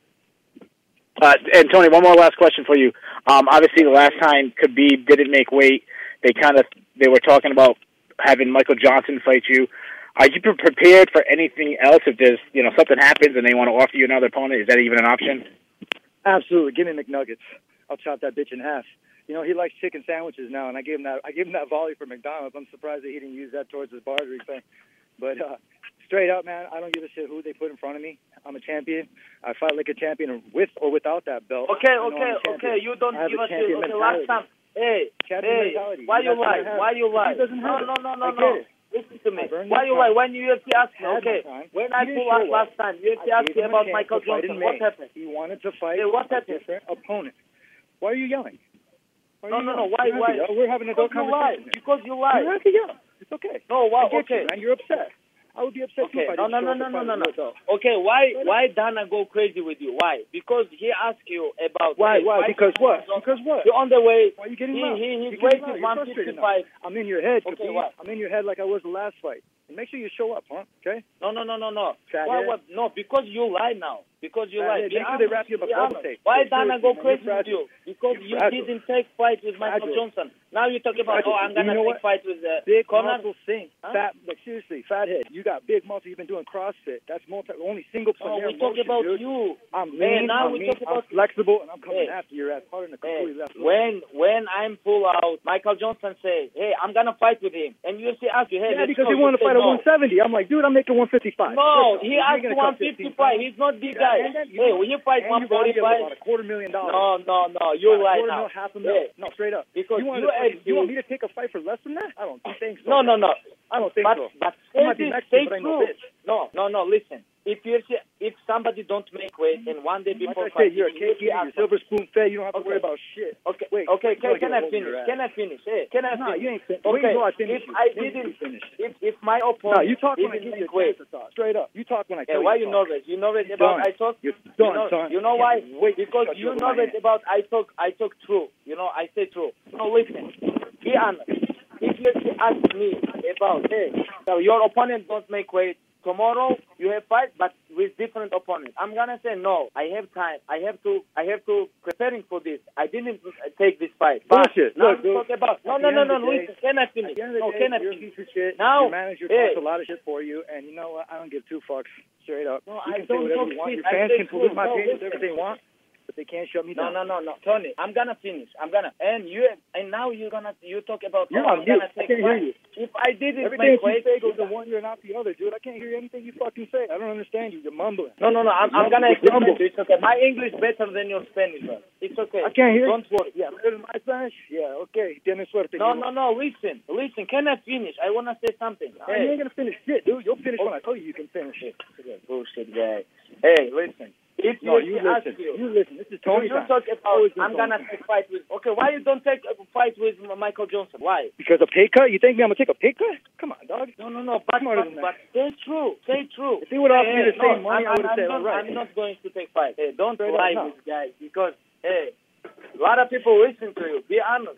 Uh, and Tony, one more last question for you. Um, obviously, the last time Khabib didn't make weight, they kind of they were talking about having Michael Johnson fight you. Are you pre- prepared for anything else if there's you know something happens and they want to offer you another opponent? Is that even an option? Absolutely. Give me McNuggets. I'll chop that bitch in half. You know, he likes chicken sandwiches now, and I gave him that. I gave him that volley for McDonald's. I'm surprised that he didn't use that towards his bartering thing. But uh, straight up, man, I don't give a shit who they put in front of me. I'm a champion. I fight like a champion with or without that belt. Okay, I know okay, I'm a champion. okay. You don't I have give a a shit. champion Okay, mentality. last time. Hey, Champion hey, mentality. why you That's what I lie? have. Why you lie? He doesn't No, have no, it. no, I no, get no. it. Listen to me. I burned Why my you time. lie? When U F C asked me, I had okay, my time. when He I didn't pull show out up. last time, U F C I asked gave me him a about chance Michael to fight in Johnson. May. What happened? He wanted to fight Hey, what a happened? different opponent. Why are you yelling? Why are No, you no, no. yelling? Why, You don't why? have to yell. We're having an Because adult you lie. conversation here. Because you lie. You don't have to yell. It's okay. No, wow, I get okay. you, man. You're upset. I would be upset too Okay, if I no, didn't no, show no, up no, to no, fight no, with no. you, though. Okay, why, why Dana go crazy with you? Why? Because he asked you about. Why? hey, Why? Because what? Johnson. Because what? You're on the way. Why are you getting He, loud? he, You're his getting weight loud. is You're one frustrated now. fifty-five. I'm in your head, Okay, Khabib. what? I'm in your head like I was the last fight. And make sure you show up, huh? Okay? No, no, no, no, no. Fat Why, head. what? No, because you lie now. Because you Fat lie. head. Be Make sure they honest. wrap you up a Be bubble honest. tape. Why Seriously, Dana go man, crazy you're with you? Because You're you fragile. didn't take fight with Michael Fragile. Johnson. Now you talk about, Fragile. oh, I'm You gonna know take what? fight with uh, Big Conor. muscle sink. Huh? Fat, like seriously, fat head. You got big muscle. You've been doing CrossFit. That's multi, only single Oh, player we talk motion, about dude. you. I'm Hey, lean, now I'm we mean, talk about I'm flexible, and I'm coming Hey. after your ass harder than a Hey, completely left. when when I'm pull out, Michael Johnson say, "Hey, I'm gonna fight with him," and U F C ask you, "Hey, Yeah, let's because go." he You wanted to say fight at no. one seventy. I'm like, dude, I'm making one fifty-five. No, First off, he you're asked gonna cut one fifty-five. He's not big guy. And then you Hey, know- will you fight and one you bought him about forty-five? a quarter million dollars. No, no, no. You About a lie quarter now. mil, half a mil. Hey, No, straight up. because you, wanted you to fucking- actually- you want me to take a fight for less than that? I don't think so. No, no, no. I don't think But so. but I might stay, be this- Mexican, stay but I ain't no true. bitch. No, no, no. Listen, if you if somebody don't make weight and one day Like before I said, fight, you're a you cake eater, ask you're silver spoon fed. You don't have to Okay. worry about shit. Okay, Wait, okay. you Can, gotta can get I a hold of finish? your ass. Can I finish? Hey, can I No, finish? you ain't finished. Okay. Wait until I finish If you. I Then you didn't, finish. if if my opponent, No, you talk when I didn't give you make a weight. chance to talk. Straight up. You talk when I Hey, tell why you you to talk. nervous? You nervous You're about done. I talk? You're You done, know, son. you know I why? can't wait to Because cut you you over my nervous hand. about I talk. I talk true. You know, I say true. No, listen. Be honest. If you ask me about, hey, so your opponent don't make weight. Tomorrow you have fight, but with different opponents. I'm gonna say no. I have time. I have to. I have to preparing for this. I didn't take this fight. But Bullshit. now Look, dude, talk about. No, at no, the no, end no. of the day- Listen, can I finish? At the end of the No, day, can I you're a finish? piece of shit. Now, your manager hey. talks a lot of shit for you, and you know what? I don't give two fucks. Straight up. No, you I can say don't whatever talk you want. shit. Your I fans say can pollute truth. my No, page listen. whatever they want, but they can't shut me No, down. no, no, no, Tony. I'm gonna finish. I'm gonna. And you. And now you're gonna. You talk about. You're oh, on I'm mute. gonna I take can't hear fight. you. If I didn't Everything make that you weight, say goes to one ear and out the other, dude. I can't hear anything you fucking say. I don't understand you. You're mumbling. No, no, no. I'm, I'm You're gonna mumbling. explain to you. It's okay. My English better than your Spanish, bro. It's okay. I can't hear Don't you. worry. Yeah, better than my Spanish? Yeah, okay. Tienes suerte. No, you. no, no. Listen, listen. Can I finish? I wanna say something. No, Hey. you ain't gonna finish shit, dude. You'll finish Oh. when I tell you you can finish it. Bullshit guy. Hey, listen. If No, you, you ask listen. you, You listen. This is if Tony you time. talk about, Always been I'm gonna Tony. take fight with. Okay, why you don't take a fight with Michael Johnson? Why? Because a pay cut? You think me I'm gonna take a pay cut? Come on, dog. No, no, no. But Smarter but, than that. but stay true. Stay true. If they would offer hey, me the hey, same no, money, I'm, I would have I'm said, not, all right. I'm not going to take fight. Hey, don't Straight lie up, no. with guys because hey, a lot of people listen to you. Be honest.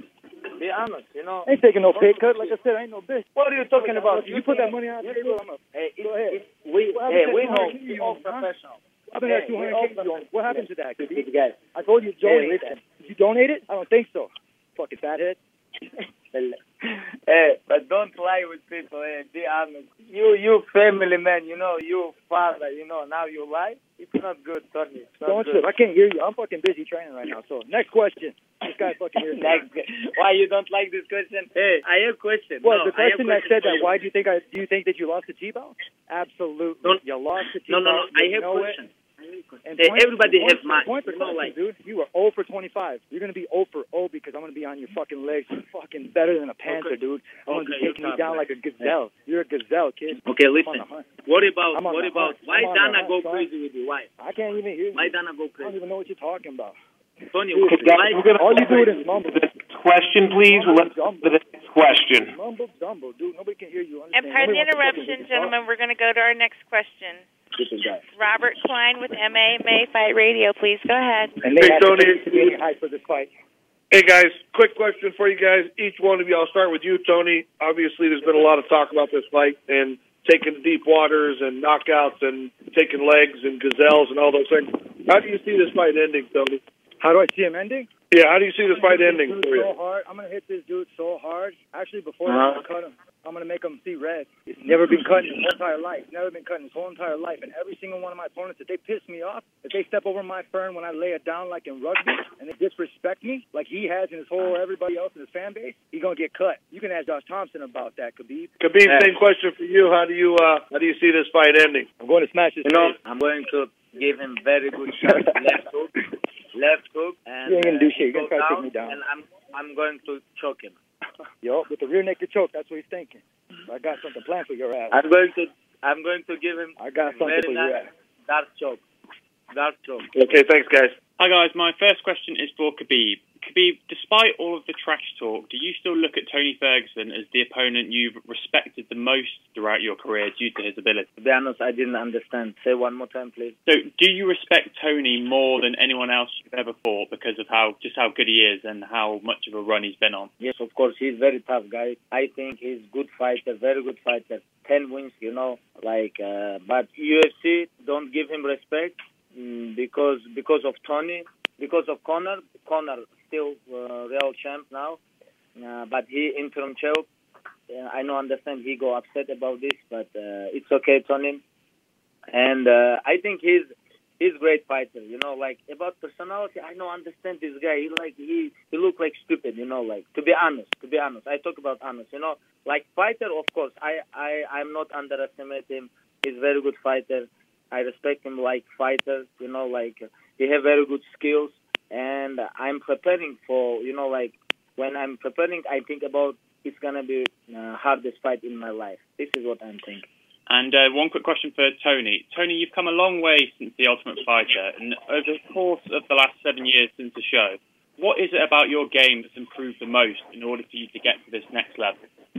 Be honest, you know. I ain't taking no pay cut. Like I said, I ain't no bitch. What are you talking about? You put that money on the table, I'm a... Hey, Go ahead. It, we, What hey, happened we to know two hundred K we all you own, huh? professional. I've been Hey, at two hundred we K all you own. What happened to that? Could be? Guys. I told you to Hey, donate listen. it. Did you donate it? I don't think so. Fucking fathead. Hey, but don't lie with people. Hey, be honest. You, you family man. You know, you father. You know, now you lie. It's not good, Tony. It's not Don't good. slip. I can't hear you. I'm fucking busy training right now. So next question. This guy fucking here. Next, why you don't like this question? Hey, I have a question. Well, no, the question I that said for that, you. why do you think I do you think that you lost to T-Ball? Absolutely. No, you lost to No, T-Ball. no, no. I You have know a it. question. And Hey, point- everybody point- has mine. Point for You know, question, like- dude. You were zero for twenty-five. You're gonna be zero for zero because I'm gonna be on your fucking legs, fucking better than a panther, Okay. dude. I'm gonna Okay, be taking you're you down tough, like a gazelle. You're a gazelle, kid. Okay, I'm listen. on the hunt. What about I'm on what the about hunt. why I'm on the Dana hunt, go son. crazy with you? Why? I can't even hear you. Why Dana go I don't crazy? even know what you're talking about. Tony, Dude, why? We're gonna- all you do is mumble. Question, please. We'll let Mumble for the next question. Mumble jumble, dude. Nobody can hear you. And Understand? pardon the Nobody wants to fucking interruption, talk. gentlemen. We're going to go to our next question. Listen, guys. Robert Klein with M A M A Fight Radio. Please go ahead. And they Hey, have to Tony. be any hype for this fight. Hey guys, quick question for you guys. Each one of you, I'll start with you, Tony. Obviously, there's been a lot of talk about this fight and taking deep waters and knockouts and taking legs and gazelles and all those things. How do you see this fight ending, Tony? How do I see him ending? Yeah, how do you see this fight ending Dude, for you? so hard. I'm gonna hit this dude so hard. Actually, before Uh-huh. I cut him, I'm gonna make him see red. He's never been cut in his whole entire life. Never been cut in his whole entire life. And every single one of my opponents, if they piss me off, if they step over my fern when I lay it down like in rugby, and they disrespect me like he has in his whole everybody else in his fan base, he's gonna get cut. You can ask Josh Thompson about that, Khabib. Khabib, Yeah. same question for you. How do you uh, how do you see this fight ending? I'm going to smash his You know, face. I'm going to give him very good shot, left hook, left hook, and You ain't gonna do uh, shit. You're gonna go try to take me down. and I'm I'm going to choke him. Yo, with the rear naked choke, that's what he's thinking. I got something planned for your ass. I'm going to I'm going to give him I got something very for your nice ass. dark choke, dark choke. Okay, thanks, guys. Hi guys, my first question is for Khabib. Khabib, despite all of the trash talk, do you still look at Tony Ferguson as the opponent you've respected the most throughout your career due to his ability? To be honest, I didn't understand. Say one more time, please. So, do you respect Tony more than anyone else you've ever fought because of how just how good he is and how much of a run he's been on? Yes, of course, he's very tough guy. I think he's good fighter, very good fighter. Ten wins, you know, like. Uh, but U F C don't give him respect mm, because because of Tony, because of Conor. Conor still uh, real champ now, uh, but he interim choke. Uh, I know, understand he go upset about this, but uh, it's okay, Tony. And uh, I think he's he's great fighter. You know, like about personality, I know, understand this guy. He like he he look like stupid. You know, like to be honest, to be honest, I talk about honest. You know, like fighter, of course, I I I'm not underestimate him. He's very good fighter. I respect him like fighter. You know, like he have very good skills. And I'm preparing for, you know, like when I'm preparing, I think about it's gonna be uh, hardest fight in my life. This is what I'm thinking. And uh, one quick question for Tony. Tony, you've come a long way since The Ultimate Fighter, and over the course of the last seven years since the show, what is it about your game that's improved the most in order for you to get to this next level?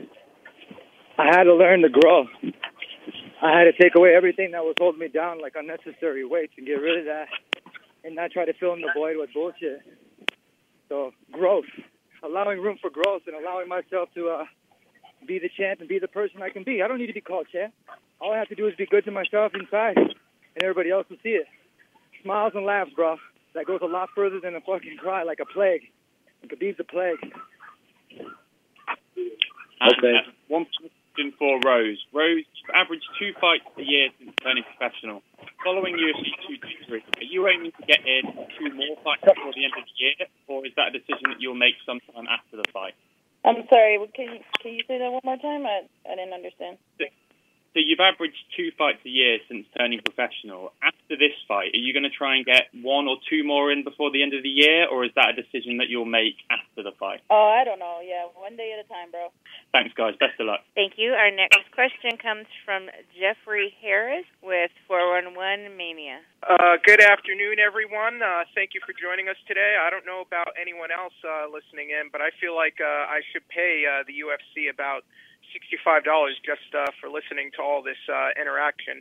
I had to learn to grow. I had to take away everything that was holding me down, like unnecessary weights, and get rid of that, and not try to fill in the void with bullshit. So growth, allowing room for growth, and allowing myself to uh, be the champ and be the person I can be. I don't need to be called champ. All I have to do is be good to myself inside, and everybody else will see it. Smiles and laughs, bro. That goes a lot further than a fucking cry, like a plague. And Khabib's a plague. Okay. Uh, one question for Rose. Rose averaged two fights a year since turning professional. Following U F C two twenty-three, are you aiming to get in two more fights before the end of the year, or is that a decision that you'll make sometime after the fight? I'm sorry. Can you can you say that one more time? I I didn't understand. So you've averaged two fights a year since turning professional. After this fight, are you going to try and get one or two more in before the end of the year, or is that a decision that you'll make after the fight? Oh, I don't know. Yeah, one day at a time, bro. Thanks, guys. Best of luck. Thank you. Our next question comes from Jeffrey Harris with four one one Mania. Uh, good afternoon, everyone. Uh, thank you for joining us today. I don't know about anyone else uh, listening in, but I feel like uh, I should pay uh, the U F C about sixty-five dollars just uh, for listening to all this uh, interaction.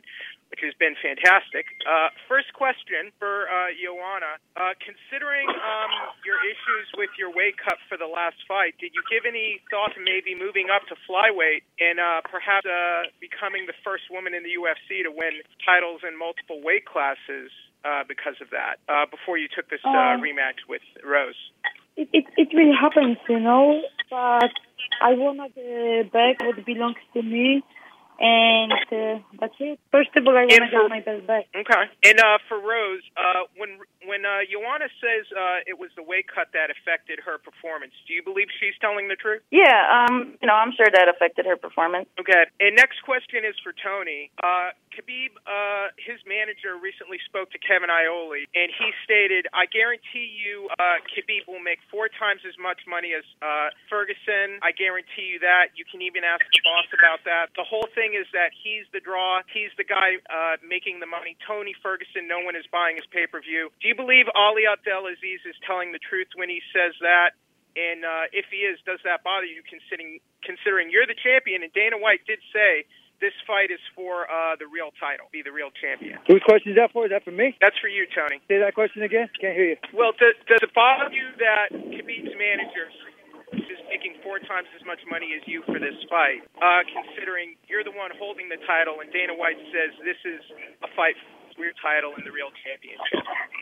which has been fantastic. Uh, first question for uh, Joanna. Uh, considering um, your issues with your weight cut for the last fight, did you give any thought to maybe moving up to flyweight and uh, perhaps uh, becoming the first woman in the U F C to win titles in multiple weight classes uh, because of that, uh, before you took this uh, Um, rematch with Rose? It, it it really happens, you know. But I wanna get back what belongs to me, and uh, that's it. First of all, I wanna get my belt back. Okay. And uh, for Rose, uh, when when uh, Joanna says uh, it was the weight cut that affected her performance, do you believe she's telling the truth? Yeah, um, you know, I'm sure that affected her performance. Okay. And next question is for Tony. Uh, Khabib, uh, his manager recently spoke to Kevin Iole, and he stated, "I guarantee you, uh, Khabib will make four times as much money as uh, Ferguson. I guarantee you that. You can even ask the boss about that. The whole thing is that he's the draw. He's the guy uh, making the money. Tony Ferguson, no one is buying his pay-per-view." Do you believe Ali Abdelaziz is telling the truth when he says that? And uh, if he is, does that bother you, considering considering you're the champion? And Dana White did say this fight is for uh, the real title, be the real champion. Whose question is that for? Is that for me? That's for you, Tony. Say that question again. Can't hear you. Well, does, does it bother you that Khabib's manager is making four times as much money as you for this fight, uh, considering you're the one holding the title and Dana White says this is a fight for your title and the real championship?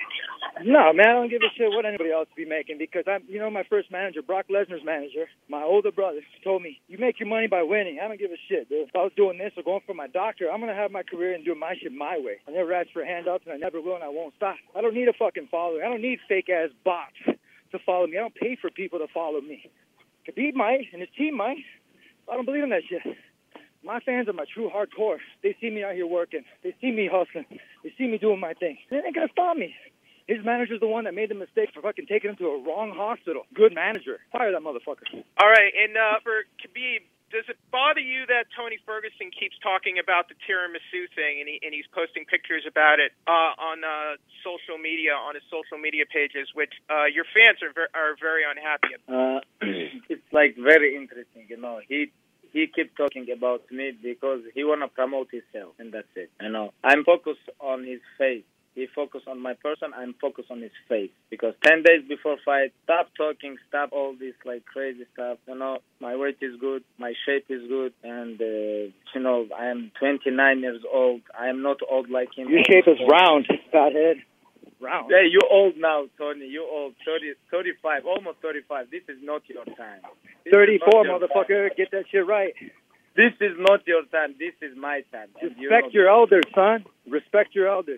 No, man, I don't give a shit what anybody else be making, because I'm, you know, my first manager, Brock Lesnar's manager, my older brother, told me, you make your money by winning. I don't give a shit, dude. If I was doing this or going for my doctor, I'm going to have my career and do my shit my way. I never asked for handouts, and I never will, and I won't stop. I don't need a fucking follower. I don't need fake-ass bots to follow me. I don't pay for people to follow me. Khabib might, and his team might. I don't believe in that shit. My fans are my true hardcore. They see me out here working. They see me hustling. They see me doing my thing. They ain't going to stop me. His manager's the one that made the mistake for fucking taking him to a wrong hospital. Good manager. Fire that motherfucker. All right, and uh, for Khabib, does it bother you that Tony Ferguson keeps talking about the tiramisu thing, and, he, and he's posting pictures about it uh, on uh, social media, on his social media pages, which uh, your fans are ver- are very unhappy about? Uh, it's like very interesting, you know. He he keep talking about me because he wanna promote himself, and that's it. You know, I'm focused on his face. He focused on my person. I'm focused on his face. Because ten days before fight, stop talking, stop all this like crazy stuff. You know, my weight is good, my shape is good, and uh, you know, I am twenty-nine years old. I am not old like him. Your shape is round, fathead. Round. Yeah, you old now, Tony. You old. thirty, thirty-five, almost thirty-five. This is not your time. This thirty-four, your motherfucker. time. Get that shit right. This is not your time. This is my time. And you Respect know your elders, son. Respect your elders.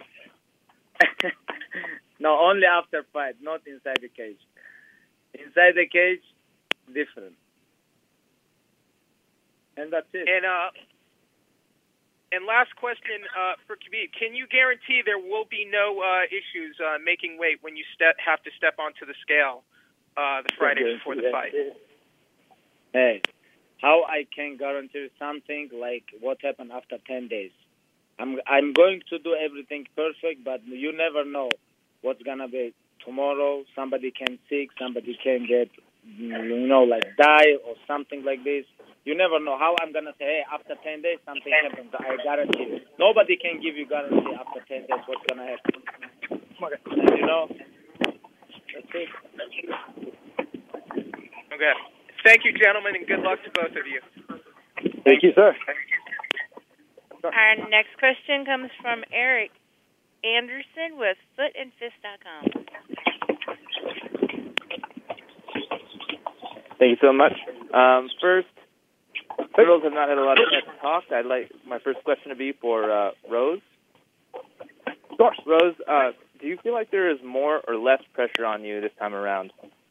No, only after fight, not inside the cage. Inside the cage, different. And that's it. And uh, and last question uh, for Khabib: can you guarantee there will be no uh, issues uh, making weight when you step have to step onto the scale uh, the Friday before the fight? Hey, how I can guarantee something like what happened after ten days? I'm I'm going to do everything perfect, but you never know what's gonna be tomorrow. Somebody can sick, somebody can get, you know, like die or something like this. You never know how I'm gonna say, hey, after ten days something happens. I guarantee you. Nobody can give you guarantee after ten days what's gonna happen. And, you know, that's it. Okay. Thank you, gentlemen, and good luck to both of you. Thank you, sir. Our next question comes from Eric Anderson with foot and fist dot com. Thank you so much. Um, first, girls have not had a lot of chance to talk. I'd like my first question to be for uh, Rose. Of course. Rose, uh, do you feel like there is more or less pressure on you this time around?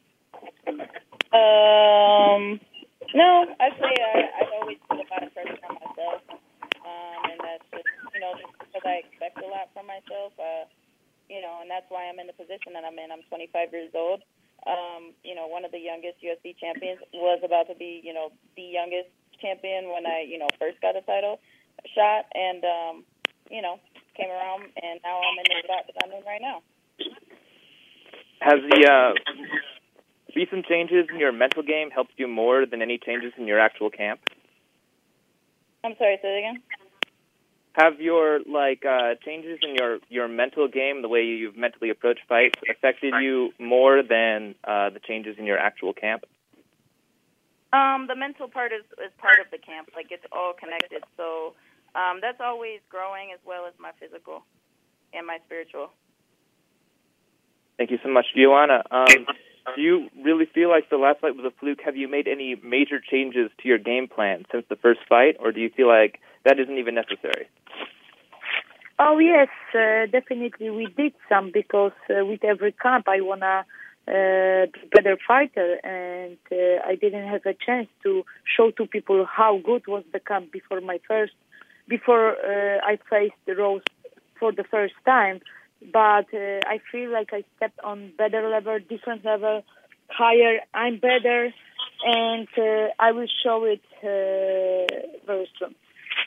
Um, no, I'd say I, I've always put a lot of pressure on myself. Um, and that's just, you know, just because I expect a lot from myself, uh, you know, and that's why I'm in the position that I'm in. I'm twenty-five years old. Um, you know, one of the youngest U F C champions, was about to be, you know, the youngest champion when I, you know, first got a title shot, and, um, you know, came around, and now I'm in the spot that I'm in right now. Has the uh, recent changes in your mental game helped you more than any changes in your actual camp? I'm sorry, say that again? have your like uh, changes in your, your mental game, the way you've mentally approached fights, affected you more than uh, the changes in your actual camp? Um, the mental part is, is part of the camp. Like, it's all connected. So um, that's always growing as well as my physical and my spiritual. Thank you so much. Joanna, um, do you really feel like the last fight was a fluke? Have you made any major changes to your game plan since the first fight, or do you feel like that isn't even necessary? Oh, yes, uh, definitely we did some, because uh, with every camp I want to uh, be a better fighter, and uh, I didn't have a chance to show to people how good was the camp before my first, before uh, I faced Rose for the first time. But uh, I feel like I stepped on better level, different level, higher. I'm better, and uh, I will show it uh, very soon.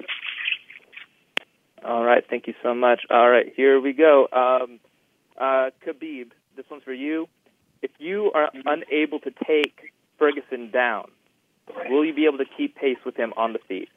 All right, thank you so much. All right, here we go. Um, uh, Khabib, this one's for you. If you are unable to take Ferguson down, will you be able to keep pace with him on the feet?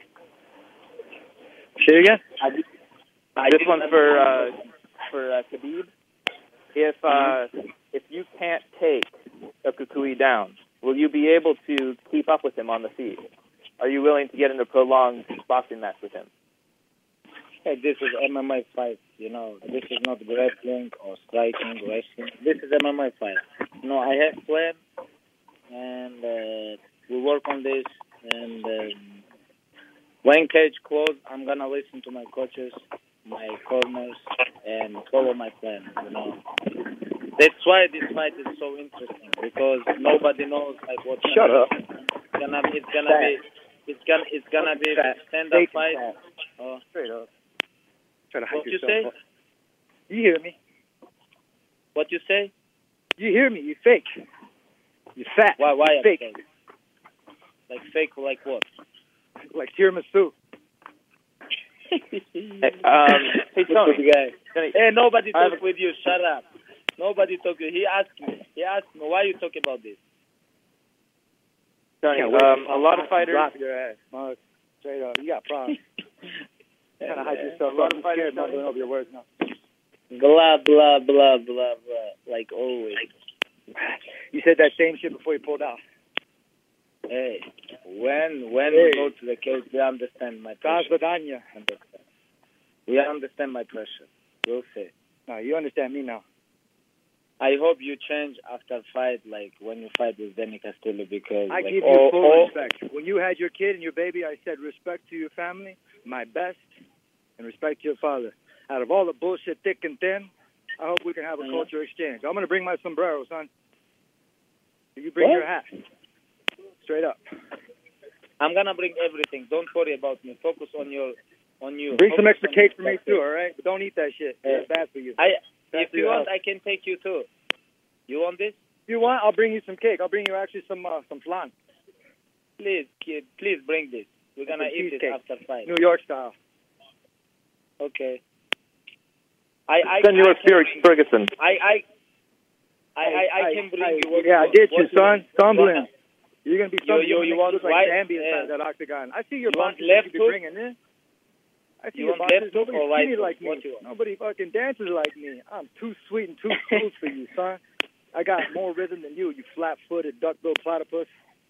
Say it again? I, I this one's for uh, for uh, Khabib. If uh, if you can't take a Kukui down, will you be able to keep up with him on the feet? Are you willing to get in a prolonged boxing match with him? Hey, this is M M A fight, you know. This is not grappling or striking, wrestling. This is M M A fight. You know, I have plan, and uh, we work on this. And um, when cage closed, I'm gonna listen to my coaches, my corners, and follow my plan. You know, that's why this fight is so interesting, because nobody knows like what. Shut up. It's gonna, it's gonna be, it's gonna, it's gonna be a stand-up fight. Oh, straight up. Trying to What hype you say? yourself up. You hear me? What you say? You hear me? You fake. You fat. Why? Why you I'm fake? fake? Like fake? Like what? Like tiramisu. Hey, um, hey Tony. Guy. Hey, nobody I have talk with you. Shut up. Nobody talk. He asked me. He asked me why you talk about this. Tony, Can't wait um, to a lot of fighters. Drop your ass, Mark. Straight up. You got problems. Trying to hype yourself A lot up. of I'm fighters scared not don't- going over your words now. Blah blah blah blah blah. Like always. You said that same shit before you pulled out. Hey, when when Hey. we go to the case, we understand my That's pressure. Vidania. Understand. We understand my pressure. We'll see. No, you understand me now. I hope you change after fight, like when you fight with Danny Castillo, because I like, give you all, full all, respect. When you had your kid and your baby, I said respect to your family, my best, and respect to your father. Out of all the bullshit thick and thin, I hope we can have a Mhm. culture exchange. I'm going to bring my sombrero, son. You bring What? your hat. Straight up. I'm gonna bring everything. Don't worry about me. Focus on your on you. Bring some Focus extra on cake you. for me, That's too, it. all right? But don't eat that shit. Yeah. That's bad for you. I Bad if for you your want, health. I can take you too. You want this? If you want, I'll bring you some cake. I'll bring you actually some uh, some flan. Please, kid, please bring this. We're gonna Some eat it cheesecake. after fight. New York style. Okay. I I Senor I can, Ferguson. I I I I, I can bring you. What Yeah, I you did what you, son. want. Stumbling. You're going to be You- stumbling. you- You're you gonna want look like right- Bambi yeah. inside that octagon. I see your You want boxes left that you be hook? bringing in. I see You your want boxes. left hook Nobody's or right skinny hook? like me. What you want? Nobody fucking dances like me. I'm too sweet and too smooth for you, son. I got more rhythm than you, you flat-footed, duck-billed platypus.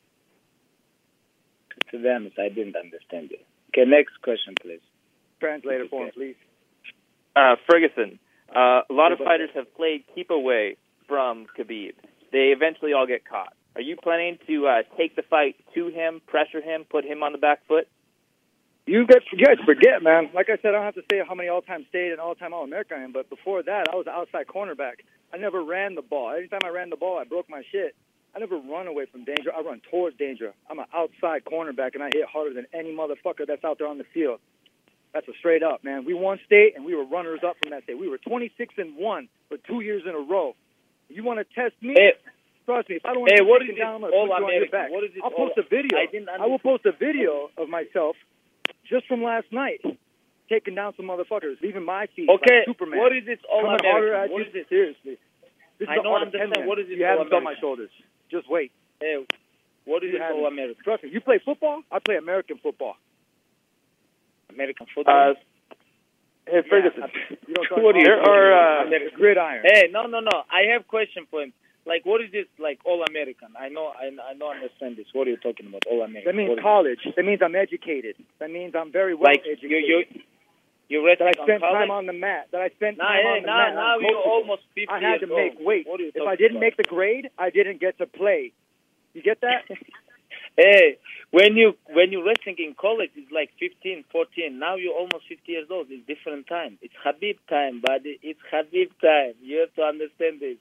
To be honest, I didn't understand it. Okay, next question, please. Translator for him, please. Uh, Ferguson, uh, a lot of fighters have played keep away from Khabib. They eventually all get caught. Are you planning to uh, take the fight to him, pressure him, put him on the back foot? You guys, you guys forget, man. Like I said, I don't have to say how many all-time state and all-time All-American I am, but before that, I was an outside cornerback. I never ran the ball. Anytime I ran the ball, I broke my shit. I never run away from danger. I run towards danger. I'm an outside cornerback, and I hit harder than any motherfucker that's out there on the field. That's a straight up, man. We won state, and we were runners-up from that state. We were twenty-six and one for two years in a row. You want to test me? Hey, Trust me, if I don't want hey, to what take is you this down, I'm going to all put you on your American? back. What is this I'll all? post a video. I didn't I will post a video of myself just from last night taking down some motherfuckers, leaving my feet Okay, like Superman. what is this all Coming American? harder at What you. is this? Seriously. This is I the don't art of understand. ten men. What is this You all haven't felt my American? shoulders. Just wait. Hey, what is You this all haven't. American? Trust me. You play football? I play American football. American football. Uh, hey, Ferguson. Yeah, you don't what do you, there are, uh, gridiron. Hey, no, no, no. I have a question for him. Like, what is this, like, all-American? I know, I, I don't understand this. What are you talking about, all-American? That means what college. That means I'm educated. That means I'm very well like, educated. You, you, you read that I spent on time on the mat. That I spent nah, time hey, on the now, mat. Now you're almost fifty I had years to make old. weight. What are you If talking I didn't about? make the grade, I didn't get to play. You get that? Hey, when you when you wrestling in college, it's like fifteen, fourteen. Now you're almost fifty years old. It's different time. It's Habib time, buddy. It's Habib time. You have to understand this.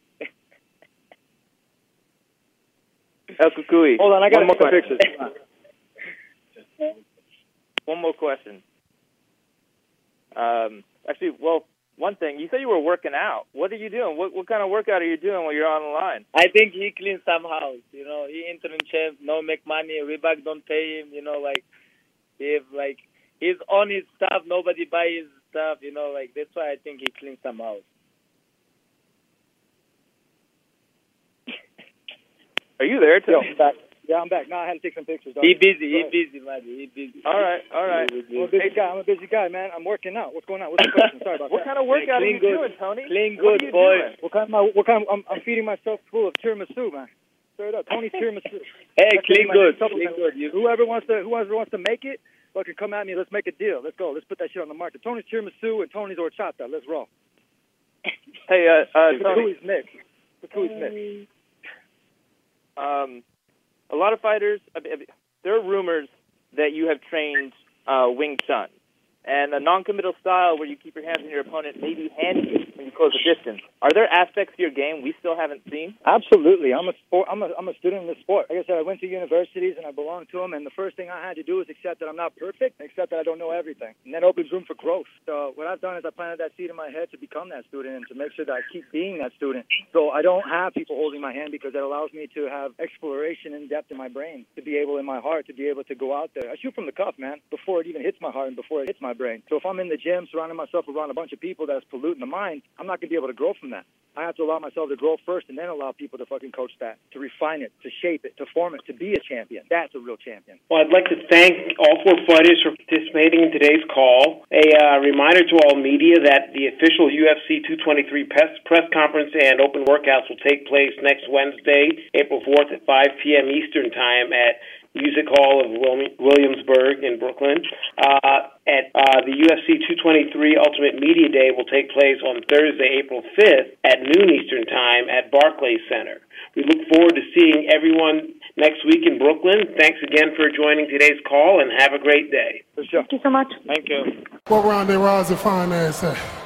El Kukui. Hold on, I got One more some question. pictures. One more question. Um, actually, well, one thing. You said you were working out. What are you doing? What what kind of workout are you doing while you're on the line? I think he cleans some house. You know, he intern champ, no make money. Reebok don't pay him. You know, like if like he's on his stuff, nobody buy his stuff. You know, like that's why I think he cleans some house. Are you there, too? Yo, I'm back. Yeah, I'm back. No, I had to take some pictures. He busy. He busy, buddy. He busy. All right, all right. I'm a busy guy. I'm a busy guy, man. I'm working out. What's going on? What's the question? Sorry about what that. kind of workout Clean are you good. doing, Tony? Clean What good, are you boy. doing? What kind of my, what kind of, I'm, I'm feeding myself full of tiramisu, man. Straight up, Tony's tiramisu. Hey, That's clean my good. supplement. Clean good. You, Whoever wants to, whoever wants to make it, fucking come at me. Let's make a deal. Let's go. Let's put that shit on the market. Tony's tiramisu and Tony's horchata. Let's roll. Hey, uh, uh, The Tony. Kui's mix. The Kui's mix. Um, a lot of fighters, I mean, there are rumors that you have trained uh, Wing Chun, and a non-committal style where you keep your hands on your opponent may be handy when you close the distance. Are there aspects to your game we still haven't seen? Absolutely. I'm a sport. I'm a I'm a student in this sport. Like I said, I went to universities and I belong to them. And the first thing I had to do is accept that I'm not perfect, and accept that I don't know everything. And that opens room for growth. So what I've done is I planted that seed in my head to become that student and to make sure that I keep being that student. So I don't have people holding my hand, because that allows me to have exploration in depth in my brain, to be able in my heart to be able to go out there. I shoot from the cuff, man, before it even hits my heart and before it hits my brain. So if I'm in the gym surrounding myself around a bunch of people that's polluting the mind, I'm not going to be able to grow from that. I have to allow myself to grow first and then allow people to fucking coach that, to refine it, to shape it, to form it, to be a champion. That's a real champion. Well, I'd like to thank all four fighters for participating in today's call. A uh, reminder to all media that the official U F C two twenty-three press, press conference and open workouts will take place next Wednesday, April fourth at five p.m. Eastern Time at Music Hall of Williamsburg in Brooklyn. Uh, at uh, the U F C two twenty-three Ultimate Media Day will take place on Thursday, April fifth at noon Eastern Time at Barclays Center. We look forward to seeing everyone next week in Brooklyn. Thanks again for joining today's call, and have a great day. For sure. Thank you so much. Thank you. What round they rise to finance at?